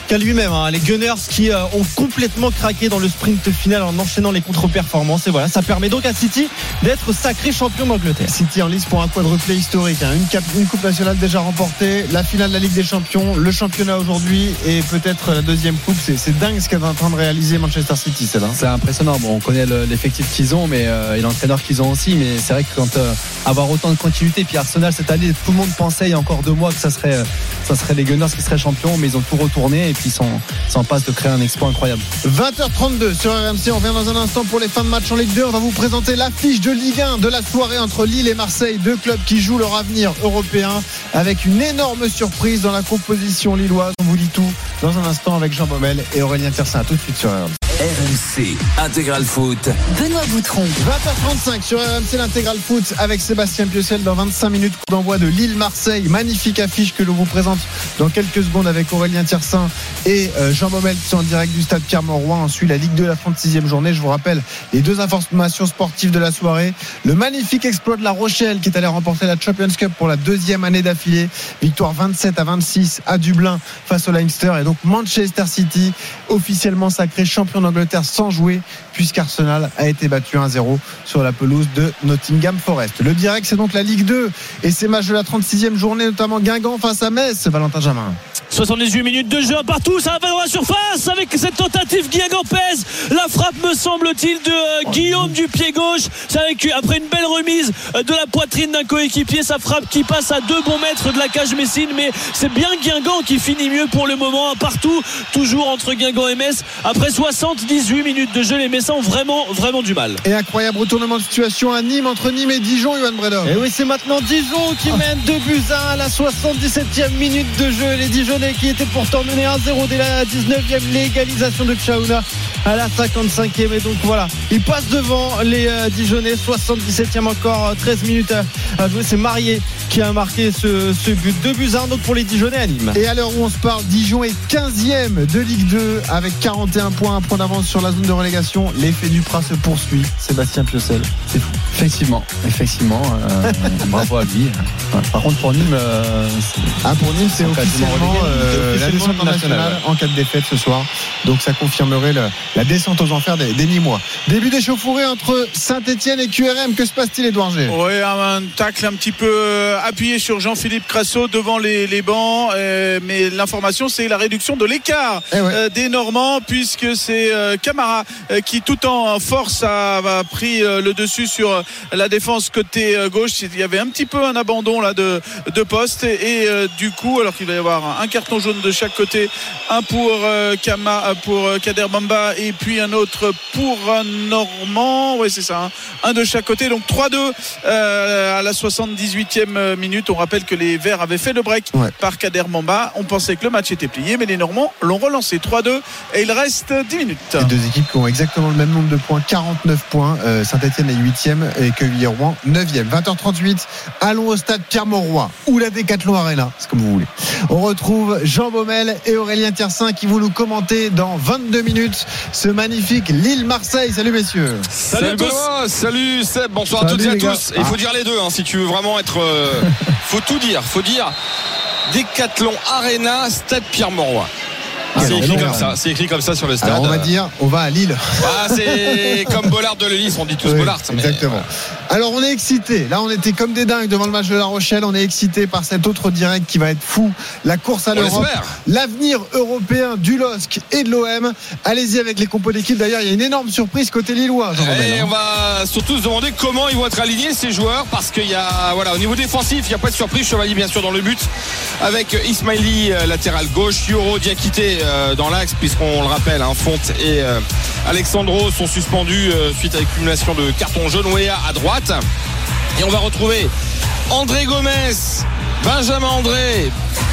qu'à lui-même. Hein. Les Gunners qui euh, ont complètement craqué dans le sprint final en enchaînant les contre-performances. Et voilà, ça permet donc à City d'être sacré champion d'Angleterre. City en lice pour un quadruplé historique. Hein. Une, cap, une Coupe nationale déjà remportée, la finale de la Ligue des Champions, le championnat aujourd'hui et peut-être la deuxième coupe. C'est, c'est dingue ce qu'est en train de réaliser Manchester City, c'est là. C'est impressionnant. Bon, on connaît le, l'effectif qu'ils ont, mais euh, et l'entraîneur qu'ils ont aussi. Mais c'est vrai que quand euh, avoir autant de continuité, puis Arsenal cette année, tout le monde pensait il y a encore deux mois que ça serait, euh, ça serait les Gunners qui seraient champions, mais ils ont tout retourné et puis ils sont, sont en passe de créer un exploit incroyable. vingt heures trente-deux sur R M C. On revient dans un instant pour les fins de match en Ligue deux. On va vous présenter l'affiche de Ligue un de la soirée entre Lille et Marseille, deux clubs qui jouent leur avenir européen avec une énorme surprise dans la composition lilloise. On vous dit tout dans un instant avec Jean Baumel et Aurélien Tiersin. À tout de suite sur R M C. R M C Intégral Foot. Benoît Boutron. vingt heures trente-cinq sur R M C l'Intégral Foot avec Sébastien Piocel dans vingt-cinq minutes. Coup d'envoi de Lille-Marseille. Magnifique affiche que l'on vous présente dans quelques secondes avec Aurélien Tiersin et Jean Baumel qui sont en direct du stade Pierre-Mauroy. On suit la Ligue deux, la trente-sixième journée. Je vous rappelle les deux informations sportives de la soirée. Le magnifique exploit de La Rochelle qui est allé remporter la Champions Cup pour la deuxième année d'affilée. Victoire vingt-sept à vingt-six à Dublin face au Leinster. Et donc Manchester City officiellement sacré champion d'Angleterre sans jouer puisqu'Arsenal a été battu un à zéro sur la pelouse de Nottingham Forest. Le direct, c'est donc la Ligue deux et ces matchs de la trente-sixième journée, notamment Guingamp face à Metz. Valentin Jamin. soixante-dix-huit minutes de jeu partout, ça va dans la surface avec cette tentative guingampaise. La frappe, me semble-t-il, de euh, Guillaume du pied gauche. C'est avec, après une belle remise euh, de la poitrine d'un coéquipier, sa frappe qui passe à deux bons mètres de la cage messine. Mais c'est bien Guingamp qui finit mieux pour le moment. Partout, toujours entre Guingamp et Metz. Après soixante-dix-huit minutes de jeu, les Messins ont vraiment, vraiment du mal. Et incroyable retournement de situation à Nîmes, entre Nîmes et Dijon, Johan Bredov. Et oui, c'est maintenant Dijon qui oh. mène deux buts à un à la soixante-dix-septième minute de jeu. Les Dijonais qui étaient pourtant menés un zéro dès la dix-neuvième, l'égalisation de Chaouna à la cinquante-cinquième. Et donc voilà, ils passent devant les euh, Dijonais. soixante-dix-septième encore, treize minutes à, à jouer. C'est Marié qui a marqué ce, ce but. deux buts à un donc pour les Dijonais à Nîmes. Et à l'heure où on se parle, Dijon est quinzième de Ligue deux avec quarante et un points, un point d'avance sur la zone de relégation. L'effet du Prat se poursuit. Sébastien Piocel, c'est fou. Effectivement, effectivement. Euh, bravo à lui. Par contre, pour Nîmes, euh, ah, pour Nîmes, c'est officiellement euh, la descente nationale en cas de défaite ce soir. Donc ça confirmerait le, la descente aux enfers des, des Nîmois. Début d'échauffourée entre Saint-Etienne et Q R M. Que se passe-t-il, Édouard G? Oui, un, un tacle un petit peu appuyé sur Jean-Philippe Crasso devant les, les bancs. Euh, mais l'information, c'est la réduction de l'écart eh ouais. euh, des Normands, puisque c'est euh, Camara euh, qui, tout en force, a, a pris euh, le dessus sur la défense côté euh, gauche. Il y avait un petit peu un abandon là de, de poste. Et, et euh, du coup, alors qu'il va y avoir un carton jaune de chaque côté, un pour euh, Kama, pour euh, Kader Bamba et puis un autre pour un Normand. Oui, c'est ça. Hein. Un de chaque côté. Donc trois deux euh, à la soixante-dix-huitième minute. On rappelle que les Verts avaient fait le break ouais. par Kader Bamba. On pensait que le match était plié, mais les Normands l'ont relancé trois deux et il reste dix minutes. Les deux équipes qui ont exactement le même nombre de points, quarante-neuf points. Euh, Saint-Etienne est huitième et Quevilly-Rouen neuvième. vingt heures trente-huit. Allons au stade Pierre-Mauroy ou la Decathlon Arena, c'est comme vous voulez. On retrouve Jean Baumel et Aurélien Tiersin qui vont nous commenter dans vingt-deux minutes ce magnifique Lille-Marseille. Salut messieurs. Salut, salut Benoît, salut Seb, bonsoir salut à toutes et à tous. Et il faut dire les deux hein, si tu veux vraiment être euh, faut tout dire, faut dire Decathlon Arena, stade Pierre-Mauroy. Ah, c'est écrit comme ça, c'est écrit comme ça sur le stade. Alors on va dire, on va à Lille. Ah, c'est comme Bollard de Lille, on dit tous oui, Bollard. Exactement. Mais... Alors on est excités. Là, on était comme des dingues devant le match de La Rochelle. On est excités par cet autre direct qui va être fou. La course à on l'Europe, l'espère. L'avenir européen du L O S C et de l'O M. Allez-y avec les compos d'équipe. D'ailleurs, il y a une énorme surprise côté lillois. Et on va surtout se demander comment ils vont être alignés ces joueurs, parce qu'il y a, voilà, au niveau défensif, il n'y a pas de surprise. Chevalier bien sûr dans le but, avec Ismaili latéral gauche, Yoro Diakité dans l'axe, puisqu'on le rappelle, hein, Fonte et euh, Alexandro sont suspendus euh, suite à l'accumulation de cartons jaunes. Ouéa à droite, et on va retrouver André Gomes, Benjamin André,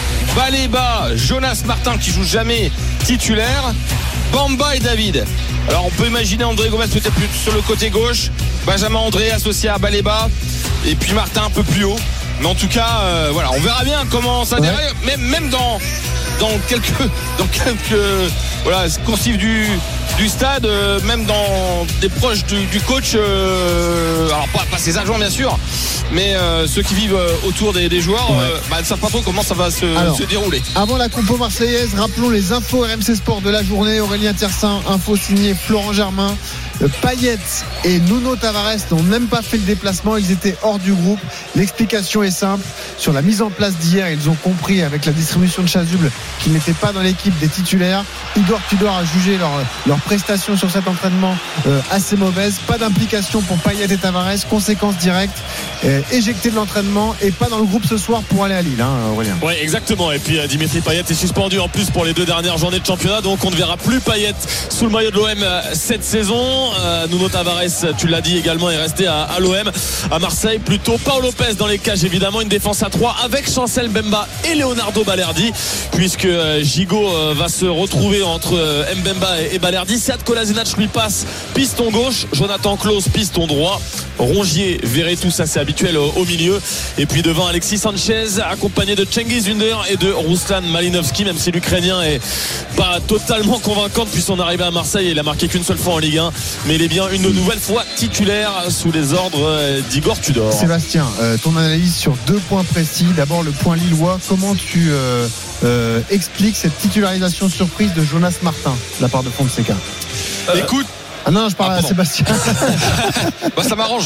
Baleba, Jonas Martin qui joue jamais titulaire, Bamba et David. Alors on peut imaginer André Gomes peut-être plus sur le côté gauche, Benjamin André associé à Baleba et puis Martin un peu plus haut. Mais en tout cas, euh, voilà, on verra bien comment ça déraille, ouais. même, même dans dans quelques dans quelques voilà consives du du stade, euh, même dans des proches du, du coach, euh, alors pas, pas ses agents bien sûr, mais euh, ceux qui vivent euh, autour des, des joueurs ouais. euh, bah, ne savent pas trop comment ça va se, Alors, se dérouler. Avant la compo marseillaise, rappelons les infos R M C Sport de la journée. Aurélien Tiersin, info signé Florent Germain. Payet et Nuno Tavares n'ont même pas fait le déplacement, ils étaient hors du groupe. L'explication est simple, sur la mise en place d'hier, ils ont compris avec la distribution de chasubles qu'ils n'étaient pas dans l'équipe des titulaires. Igor Tudor a jugé leur, leur prestation sur cet entraînement euh, assez mauvaise. Pas d'implication pour Payet et Tavares, conséquence directe, euh, éjecté de l'entraînement et pas dans le groupe ce soir pour aller à Lille, hein, Aurélien. Oui, exactement. Et puis euh, Dimitri Payet est suspendu en plus pour les deux dernières journées de championnat, donc on ne verra plus Payet sous le maillot de l'O M euh, cette saison. Euh, Nuno Tavares, tu l'as dit également, est resté à, à l'O M. À Marseille plutôt Paul Lopez dans les cages, évidemment une défense à trois avec Chancel Mbemba et Leonardo Balerdi, puisque euh, Gigot euh, va se retrouver entre euh, Mbemba et, et Balerdi. Sead Kolasinac lui passe piston gauche, Jonathan Klaus piston droit, Rongier, Verretou, ça c'est habituel au, au milieu, et puis devant Alexis Sanchez accompagné de Cengiz Ünder et de Ruslan Malinovski, même si l'Ukrainien est pas totalement convaincant depuis son arrivée à Marseille. Il a marqué qu'une seule fois en Ligue un, mais il est bien une nouvelle fois titulaire sous les ordres d'Igor Tudor. Sébastien, euh, ton analyse sur deux points précis. D'abord le point lillois, comment tu euh, euh, expliques cette titularisation surprise de Jonas Martin de la part de Fonseca? euh, Écoute, Ah non, je parle ah, à Sébastien. bah, ça m'arrange.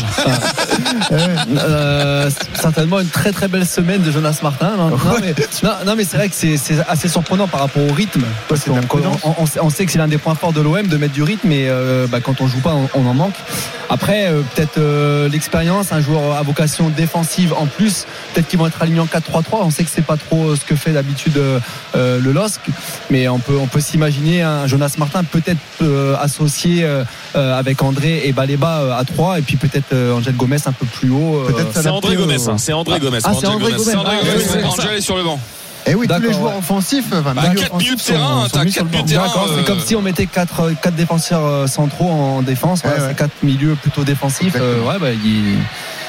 euh, certainement une très très belle semaine de Jonas Martin. Non, non, mais, non, non, mais c'est vrai que c'est, c'est assez surprenant par rapport au rythme. Parce qu'on on, on, on sait que c'est l'un des points forts de l'O M de mettre du rythme, mais euh, bah, quand on joue pas, on, on en manque. Après, euh, peut-être euh, l'expérience, un joueur à vocation défensive en plus, peut-être qu'ils vont être alignés en quatre trois trois. On sait que c'est pas trop ce que fait d'habitude euh, le L O S C, mais on peut, on peut s'imaginer un Jonas Martin peut-être euh, associé euh, Euh, avec André et Baleba euh, à trois, et puis peut-être euh, Angel Gomez un peu plus haut. Euh, c'est André Gomez, hein, c'est André Gomez. Ah, c'est André Gomez. C'est André Gomez. Angel est sur le banc. Et oui, tous les joueurs ouais. offensifs, enfin, bah, quatre milieux de terrain, t'as quatre milieux de terrain. D'accord, c'est comme si on mettait quatre défenseurs centraux en défense, ouais, ouais, ouais. C'est quatre milieux plutôt défensifs. Euh, ouais, bah, il.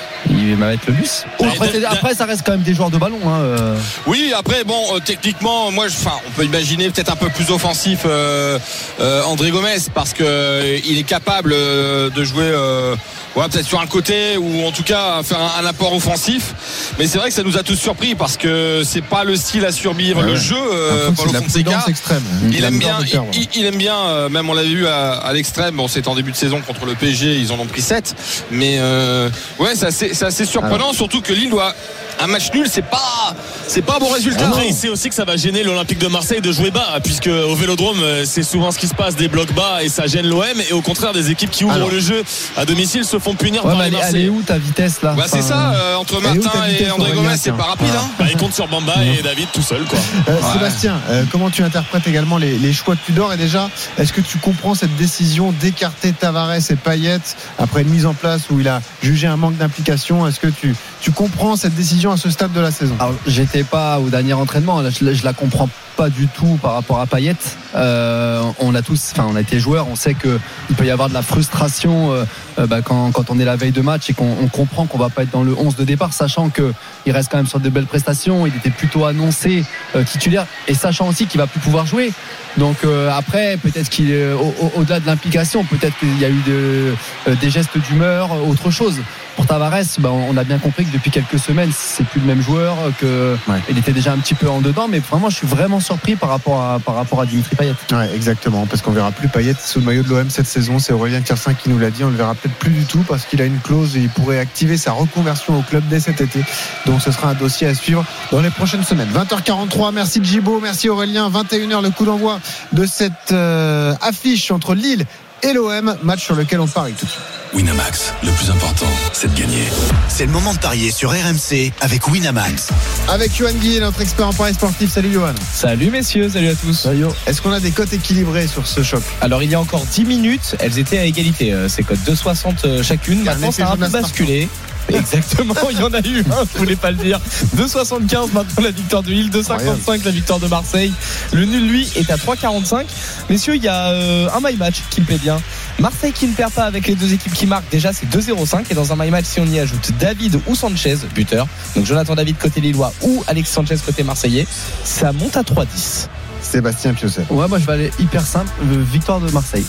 Il va mettre le bus. Après, après, ça reste quand même des joueurs de ballon. Hein. Oui, après, bon, euh, techniquement, moi, je, on peut imaginer peut-être un peu plus offensif euh, euh, André Gomez, parce que euh, il est capable euh, de jouer, euh, ouais, peut-être sur un côté, ou en tout cas faire un, un apport offensif. Mais c'est vrai que ça nous a tous surpris, parce que c'est pas le style à survivre ouais, le jeu. Euh, Paulo Fonseca, il, il aime bien, il, il, il aime bien. Euh, même on l'avait vu à, à l'extrême. Bon, c'était en début de saison contre le P S G, ils en ont pris sept. Mais euh, ouais, ça c'est C'est assez surprenant, alors, surtout que Lille doit un match nul, c'est pas c'est pas un bon résultat. Après, il sait aussi que ça va gêner l'Olympique de Marseille de jouer bas, puisque au Vélodrome, c'est souvent ce qui se passe, des blocs bas, et ça gêne l'O M. Et au contraire, des équipes qui ouvrent alors, le jeu à domicile se font punir ouais, par bah, les Marseillais. Elle est où ta vitesse là? Bah, c'est enfin, ça, euh, entre Martin et André Gomez, c'est pas rapide. Hein. Bah, il compte sur Bamba et David tout seul, quoi. Euh, ouais. Sébastien, euh, comment tu interprètes également les, les choix de Tudor? Et déjà, est-ce que tu comprends cette décision d'écarter Tavares et Payet après une mise en place où il a jugé un manque d'implication? Est-ce que tu, tu comprends cette décision à ce stade de la saison? Alors, j'étais pas au dernier entraînement, là, je, je la comprends pas du tout par rapport à Payet. Euh, on a tous, enfin on a été joueurs, on sait que il peut y avoir de la frustration euh, bah, quand, quand on est la veille de match et qu'on on comprend qu'on va pas être dans le onze de départ, sachant que il reste quand même sur de belles prestations. Il était plutôt annoncé euh, titulaire, et sachant aussi qu'il va plus pouvoir jouer. Donc euh, après, peut-être qu'il est au, au, au-delà de l'implication, peut-être qu'il y a eu de, euh, des gestes d'humeur, autre chose. Pour Tavares, bah, on a bien compris que depuis quelques semaines, c'est plus le même joueur, que ouais. il était déjà un petit peu en dedans, mais vraiment, je suis vraiment surpris par rapport à, par rapport à Dimitri Payet. Ouais, exactement, parce qu'on verra plus Payet sous le maillot de l'O M cette saison. C'est Aurélien Tiersin qui nous l'a dit. On le verra peut-être plus du tout parce qu'il a une clause et il pourrait activer sa reconversion au club dès cet été. Donc ce sera un dossier à suivre dans les prochaines semaines. vingt heures quarante-trois, merci Djibo, merci Aurélien. vingt et une heures, le coup d'envoi de cette euh, affiche entre Lille et l'O M, match sur lequel on parie tout de suite. Winamax, le plus important, c'est de gagner. C'est le moment de parier sur R M C avec Winamax. Avec Johan Guillet, notre expert en paris sportif. Salut Johan. Salut messieurs, salut à tous. Salut. Est-ce qu'on a des cotes équilibrées sur ce choc? Alors il y a encore dix minutes, elles étaient à égalité, ces cotes deux soixante chacune. Maintenant ça a un peu basculé. Exactement, il y en a eu un, je voulais pas le dire. deux soixante-quinze maintenant la victoire de Lille, deux cinquante-cinq la victoire de Marseille. Le nul, lui, est à trois quarante-cinq. Messieurs, il y a euh, un my match qui me plaît bien. Marseille qui ne perd pas avec les deux équipes qui marquent, déjà c'est deux zéro cinq. Et dans un my match, si on y ajoute David ou Sanchez, buteur, donc Jonathan David côté lillois ou Alexis Sanchez côté marseillais, ça monte à trois dix. Sébastien Piocet. Ouais, moi je vais aller hyper simple, victoire de Marseille.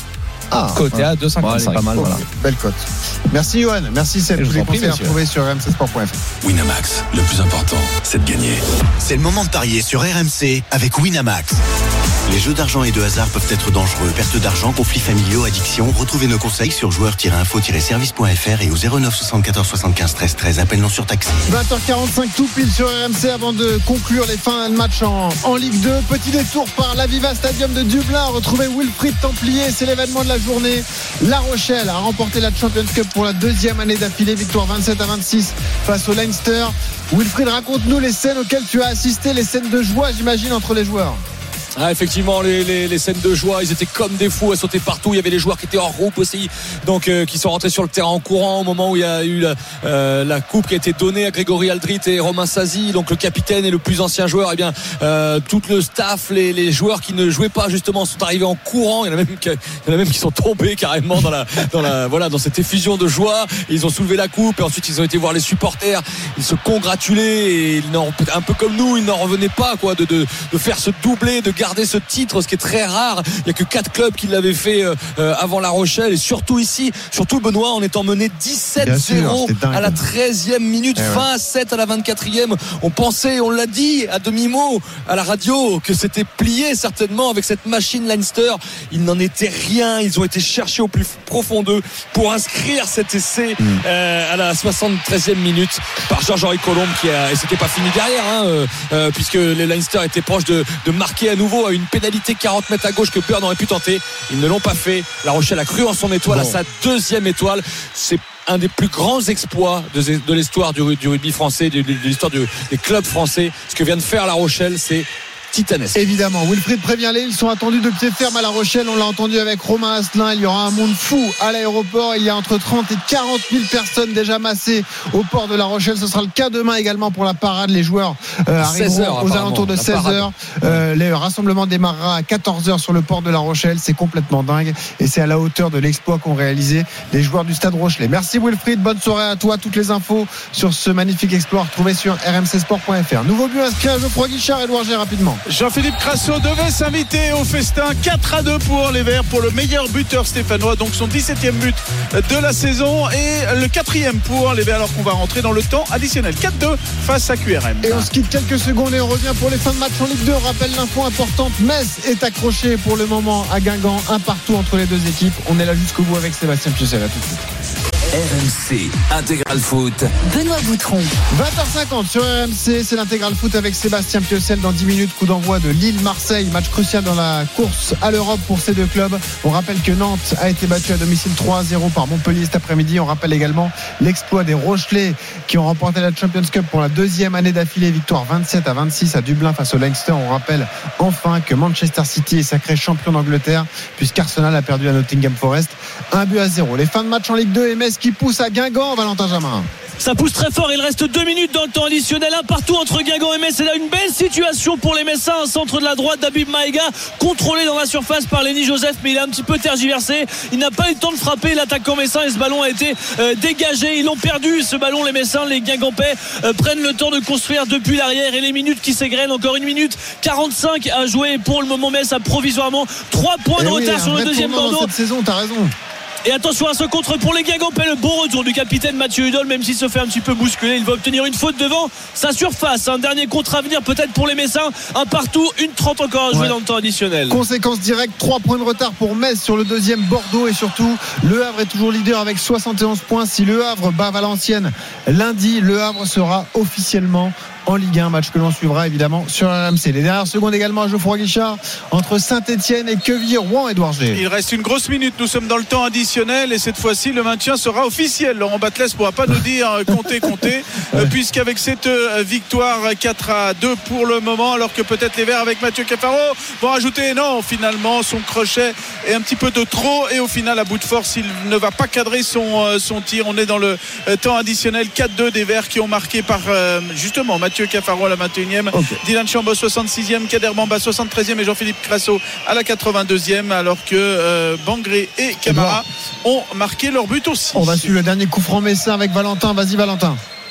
Ah, coté à deux virgule cinquante-cinq. Ouais, pas mal, Okay. voilà. Belle cote. Merci Johan, merci Seb. Tous les conseils à retrouver sur r m c sport point f r. Winamax, le plus important, c'est de gagner. C'est le moment de parier sur R M C avec Winamax. Les jeux d'argent et de hasard peuvent être dangereux. Perte d'argent, conflits familiaux, addiction. Retrouvez nos conseils sur joueurs tiret info tiret service point f r et au zéro neuf soixante-quatorze soixante-quinze treize treize. Appel non surtaxé. vingt heures quarante-cinq tout pile sur R M C avant de conclure les fins de match en, en Ligue deux. Petit détour par l'Aviva Stadium de Dublin. Retrouver Wilfried Templier, c'est l'événement de la journée. La Rochelle a remporté la Champions Cup pour la deuxième année d'affilée. Victoire vingt-sept à vingt-six face au Leinster. Wilfried, raconte-nous les scènes auxquelles tu as assisté, les scènes de joie, j'imagine, entre les joueurs. Ah, effectivement, les, les, les scènes de joie, ils étaient comme des fous à sauter partout. Il y avait les joueurs qui étaient hors groupe aussi, donc euh, qui sont rentrés sur le terrain en courant au moment où il y a eu la, euh, la coupe qui a été donnée à Grégory Aldrit et Romain Sazi, donc le capitaine et le plus ancien joueur. Et bien, euh, tout le staff, les, les joueurs qui ne jouaient pas justement sont arrivés en courant. Il y en a même qui, il y en a même qui sont tombés carrément dans la, dans la, voilà, dans cette effusion de joie. Et ils ont soulevé la coupe et ensuite ils ont été voir les supporters. Ils se congratulaient et ils n'en, un peu comme nous, ils n'en revenaient pas quoi de, de, de faire ce doublé, de garder ce titre, ce qui est très rare. Il n'y a que quatre clubs qui l'avaient fait euh, avant La Rochelle et surtout ici, surtout Benoît, en étant mené dix-sept zéro à la treizième minute, eh vingt à sept à la vingt-quatrième. On pensait, on l'a dit à demi-mot à la radio, que c'était plié certainement avec cette machine Leinster. Il n'en était rien. Ils ont été cherchés au plus profond d'eux pour inscrire cet essai mm. euh, à la soixante-treizième minute par Georges-Henri Colombe qui a, et c'était pas fini derrière hein, euh, euh, puisque les Leinster étaient proches de, de marquer à nouveau à une pénalité quarante mètres à gauche que Burn aurait pu tenter. Ils ne l'ont pas fait. La Rochelle a cru en son étoile, bon. à sa deuxième étoile. C'est un des plus grands exploits de, de l'histoire du, du rugby français, de, de l'histoire du, des clubs français. Ce que vient de faire La Rochelle, c'est titanesque. Évidemment, Wilfried prévient-les, ils sont attendus de pied ferme à La Rochelle. On l'a entendu avec Romain Asselin. Il y aura un monde fou à l'aéroport. Il y a entre trente et quarante mille personnes déjà massées au port de La Rochelle. Ce sera le cas demain également pour la parade. Les joueurs euh, arriveront aux alentours de seize heures. Euh, le rassemblement démarrera à quatorze heures sur le port de La Rochelle. C'est complètement dingue et c'est à la hauteur de l'exploit qu'ont réalisé les joueurs du Stade Rochelais. Merci Wilfried, bonne soirée à toi. Toutes les infos sur ce magnifique exploit retrouvées sur r m c sport point f r. Nouveau but inscrit à Geoffroy Guichard, Edouard G rapidement. Jean-Philippe Crasso devait s'inviter au festin. Quatre à deux pour les Verts, pour le meilleur buteur stéphanois, donc son dix-septième but de la saison et le quatrième pour les Verts, alors qu'on va rentrer dans le temps additionnel. quatre deux face à Q R M. Et on se quitte quelques secondes et on revient pour les fins de match en Ligue deux. On rappelle l'info importante, Metz est accroché pour le moment à Guingamp, un partout entre les deux équipes. On est là jusqu'au bout avec Sébastien Piocel. À tout de suite. R M C Intégral Foot. Benoît Boutron. vingt heures cinquante sur R M C, c'est l'Intégral Foot avec Sébastien Piocel. Dans dix minutes, coup d'envoi de Lille-Marseille. Match crucial dans la course à l'Europe pour ces deux clubs. On rappelle que Nantes a été battu à domicile trois à zéro par Montpellier cet après-midi. On rappelle également l'exploit des Rochelais qui ont remporté la Champions Cup pour la deuxième année d'affilée. Victoire vingt-sept à vingt-six à Dublin face au Leinster. On rappelle enfin que Manchester City est sacré champion d'Angleterre puisqu'Arsenal a perdu à Nottingham Forest un but à zéro. Les fins de match en Ligue deux et Metz qui pousse à Guingamp, Valentin Jamin. Ça pousse très fort, il reste deux minutes dans le temps additionnel, un partout entre Guingamp et Metz. C'est là une belle situation pour les Messins, un centre de la droite d'Habib Maïga, contrôlé dans la surface par Lenny Joseph, mais il a un petit peu tergiversé, il n'a pas eu le temps de frapper l'attaquant messin et ce ballon a été euh, dégagé. Ils l'ont perdu ce ballon, les Messins. Les Guingampais euh, prennent le temps de construire depuis l'arrière et les minutes qui s'égrènent. Encore une minute quarante-cinq à jouer pour le moment. Metz a provisoirement trois points et de oui, retard sur le deuxième bandeau. Cette saison, t'as raison. Et attention à ce contre pour les Guingampais, le bon retour du capitaine Mathieu Hudol, même s'il se fait un petit peu bousculer, il va obtenir une faute devant sa surface. Un dernier contre à venir peut-être pour les Messins, un partout, une trente encore à jouer ouais. dans le temps additionnel. Conséquence directe, trois points de retard pour Metz sur le deuxième, Bordeaux et surtout Le Havre est toujours leader avec soixante et onze points. Si Le Havre bat Valenciennes lundi, Le Havre sera officiellement en Ligue un, match que l'on suivra évidemment sur R M C. Les dernières secondes également à Geoffroy Guichard entre Saint-Etienne et Quevilly-Rouen, Edouard G. Il reste une grosse minute, nous sommes dans le temps additionnel et cette fois-ci le maintien sera officiel. Laurent Batles ne pourra pas nous dire comptez, comptez ouais. puisqu'avec cette victoire quatre à deux pour le moment, alors que peut-être les Verts avec Mathieu Cafaro vont rajouter, non, finalement son crochet est un petit peu de trop et au final à bout de force il ne va pas cadrer son, son tir. On est dans le temps additionnel, quatre deux des Verts qui ont marqué par justement Mathieu Cafaro à la vingt et unième, okay. Dylan Chambo soixante-sixième, Kader Bamba soixante-treizième et Jean-Philippe Crasso à la quatre-vingt-deuxième, alors que euh, Bangré et Camara ont marqué leur but aussi. On va suivre le dernier coup franc messin avec Valentin. Vas-y Valentin.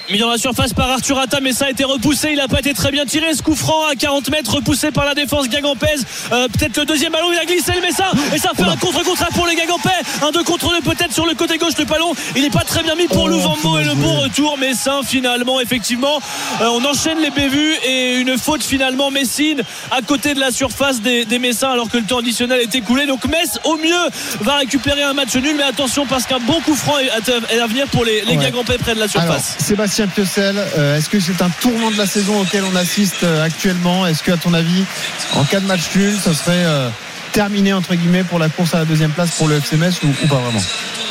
mis dans la surface par Arthur Atta, mais ça a été repoussé, il n'a pas été très bien tiré. Ce coup franc à quarante mètres repoussé par la défense guingampèse. Euh, peut-être le deuxième ballon, il a glissé le Messin et ça fait un contre-contre pour les Guingampais. Un deux contre deux peut-être sur le côté gauche. Le ballon il n'est pas très bien mis pour oh, Louvambo et le bon retour Messin finalement effectivement. Euh, on enchaîne les bévues et une faute finalement messine à côté de la surface des, des Messins alors que le temps additionnel est écoulé. Donc Metz au mieux va récupérer un match nul, mais attention parce qu'un bon coup franc est à venir pour les, les ouais. Guingampais près de la surface. Alors, Sébastien Piocel, euh, est-ce que c'est un tournant de la saison auquel on assiste euh, actuellement? Est-ce que à ton avis en cas de match nul ça serait euh, terminé entre guillemets pour la course à la deuxième place pour le F C Metz ou, ou pas vraiment?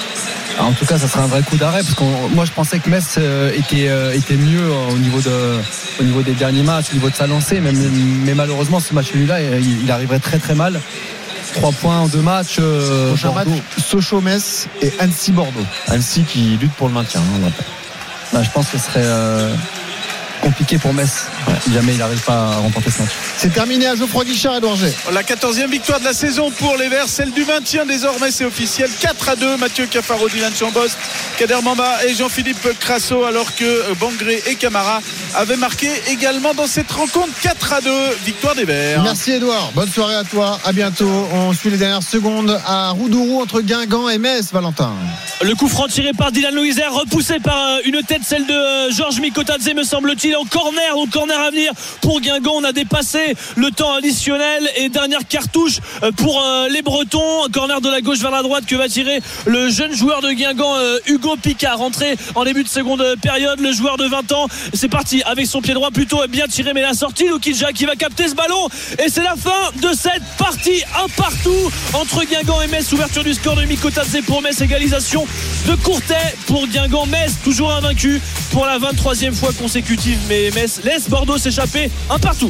En tout cas, ça serait un vrai coup d'arrêt parce que moi je pensais que Metz euh, était, euh, était mieux euh, au, niveau de, au niveau des derniers matchs, au niveau de sa lancée, mais, mais malheureusement ce match nul là il, il arriverait très très mal. Trois points en deux matchs. Euh, Prochain match, Sochaux-Metz et Annecy-Bordeaux. Annecy qui lutte pour le maintien. Hein, bah, je pense que ce serait euh, compliqué pour Metz ouais. si jamais il n'arrive pas à remporter ce match. C'est terminé à Geoffroy Guichard et Édouard G. La quatorzième victoire de la saison pour les Verts, celle du maintien désormais, c'est officiel. quatre à deux, Mathieu Cafaro, Dylan Chambos, Kader Mamba et Jean-Philippe Crasso, alors que Bangré et Camara avaient marqué également dans cette rencontre. Quatre à deux, victoire des Verts. Merci Édouard, bonne soirée à toi, à bientôt. On suit les dernières secondes à Roudourou entre Guingamp et Metz, Valentin. Le coup franc tiré par Dylan Louiser, repoussé par une tête, celle de Georges Mikotadze me semble-t-il, en corner, donc corner à venir pour Guingamp. On a dépassé le temps additionnel et dernière cartouche pour les Bretons, corner de la gauche vers la droite que va tirer le jeune joueur de Guingamp, Hugo Picard, rentré en début de seconde période, le joueur de vingt ans. C'est parti avec son pied droit plutôt bien tiré, mais la sortie, Loukidja qui va capter ce ballon et c'est la fin de cette partie. Un partout entre Guingamp et Metz, ouverture du score de Mikotadze pour Metz, égalisation de Courtet pour Guingamp. Metz toujours invaincu pour la vingt-troisième fois consécutive, mais Metz laisse Bordeaux s'échapper. Un partout.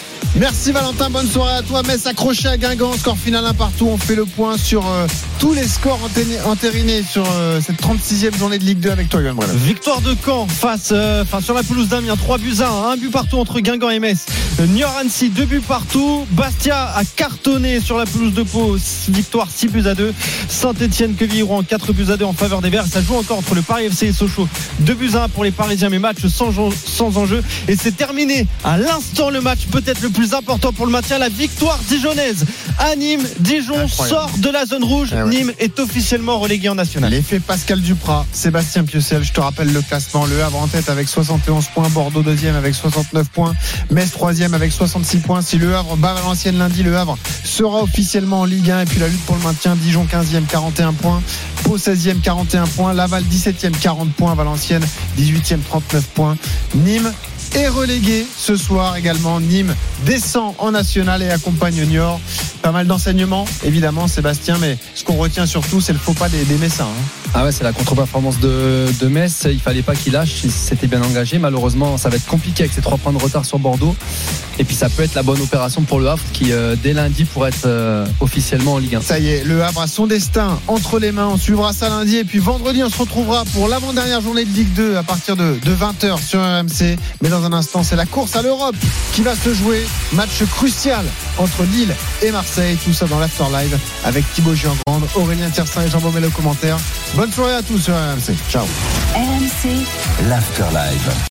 Merci Valentin, bonne soirée à toi. Metz accroché à Guingamp, score final un partout. On fait le point sur euh, tous les scores entérinés sur euh, cette trente-sixième journée de Ligue deux avec toi, Yoann Brennan. Victoire de Caen face, euh, enfin sur la pelouse d'Amiens, trois buts à un, un but partout entre Guingamp et Metz. Niort-Annecy, deux buts partout. Bastia a cartonné sur la pelouse de Pau, victoire six buts à deux. Saint-Etienne-Quevilly-Rouen, quatre buts à deux en faveur des Verts. Ça joue encore entre le Paris F C et Sochaux, deux buts à un pour les Parisiens, mais match sans, sans enjeu. Et c'est terminé à l'instant le match peut-être le plus important pour le maintien, la victoire dijonnaise à Nîmes. Dijon Incroyable. Sort de la zone rouge. Ah ouais. Nîmes est officiellement relégué en national. L'effet Pascal Duprat, Sébastien Piocel. Je te rappelle le classement. Le Havre en tête avec soixante et onze points, Bordeaux deuxième avec soixante-neuf points, Metz troisième avec soixante-six points. Si le Havre bat Valenciennes lundi, le Havre sera officiellement en Ligue un. Et puis la lutte pour le maintien, Dijon quinzième, quarante et un points, Pau seizième, quarante et un points, Laval dix-septième, quarante points, Valenciennes dix-huitième, trente-neuf points. Nîmes est relégué ce soir également. Nîmes descend en national et accompagne Niort. Pas mal d'enseignements évidemment Sébastien, mais ce qu'on retient surtout c'est le faux pas des, des Messins hein. Ah ouais, c'est la contre-performance de, de Metz. Il fallait pas qu'il lâche, il s'était bien engagé. Malheureusement ça va être compliqué avec ces trois points de retard sur Bordeaux. Et puis ça peut être la bonne opération pour le Havre qui euh, dès lundi pourrait être euh, officiellement en Ligue un. Ça y est, le Havre a son destin entre les mains. On suivra ça lundi et puis vendredi on se retrouvera pour l'avant-dernière journée de Ligue deux à partir de, de vingt heures sur R M C. Mais dans un instant c'est la course à l'Europe qui va se jouer. Match crucial entre Lille et Marseille. Tout ça dans l'Afterlive avec Thibaut Giangrande, Aurélien Tiersin et Jean Baumel au commentaire. Bonne soirée à tous sur R M C. Ciao. R M C l'Afterlive.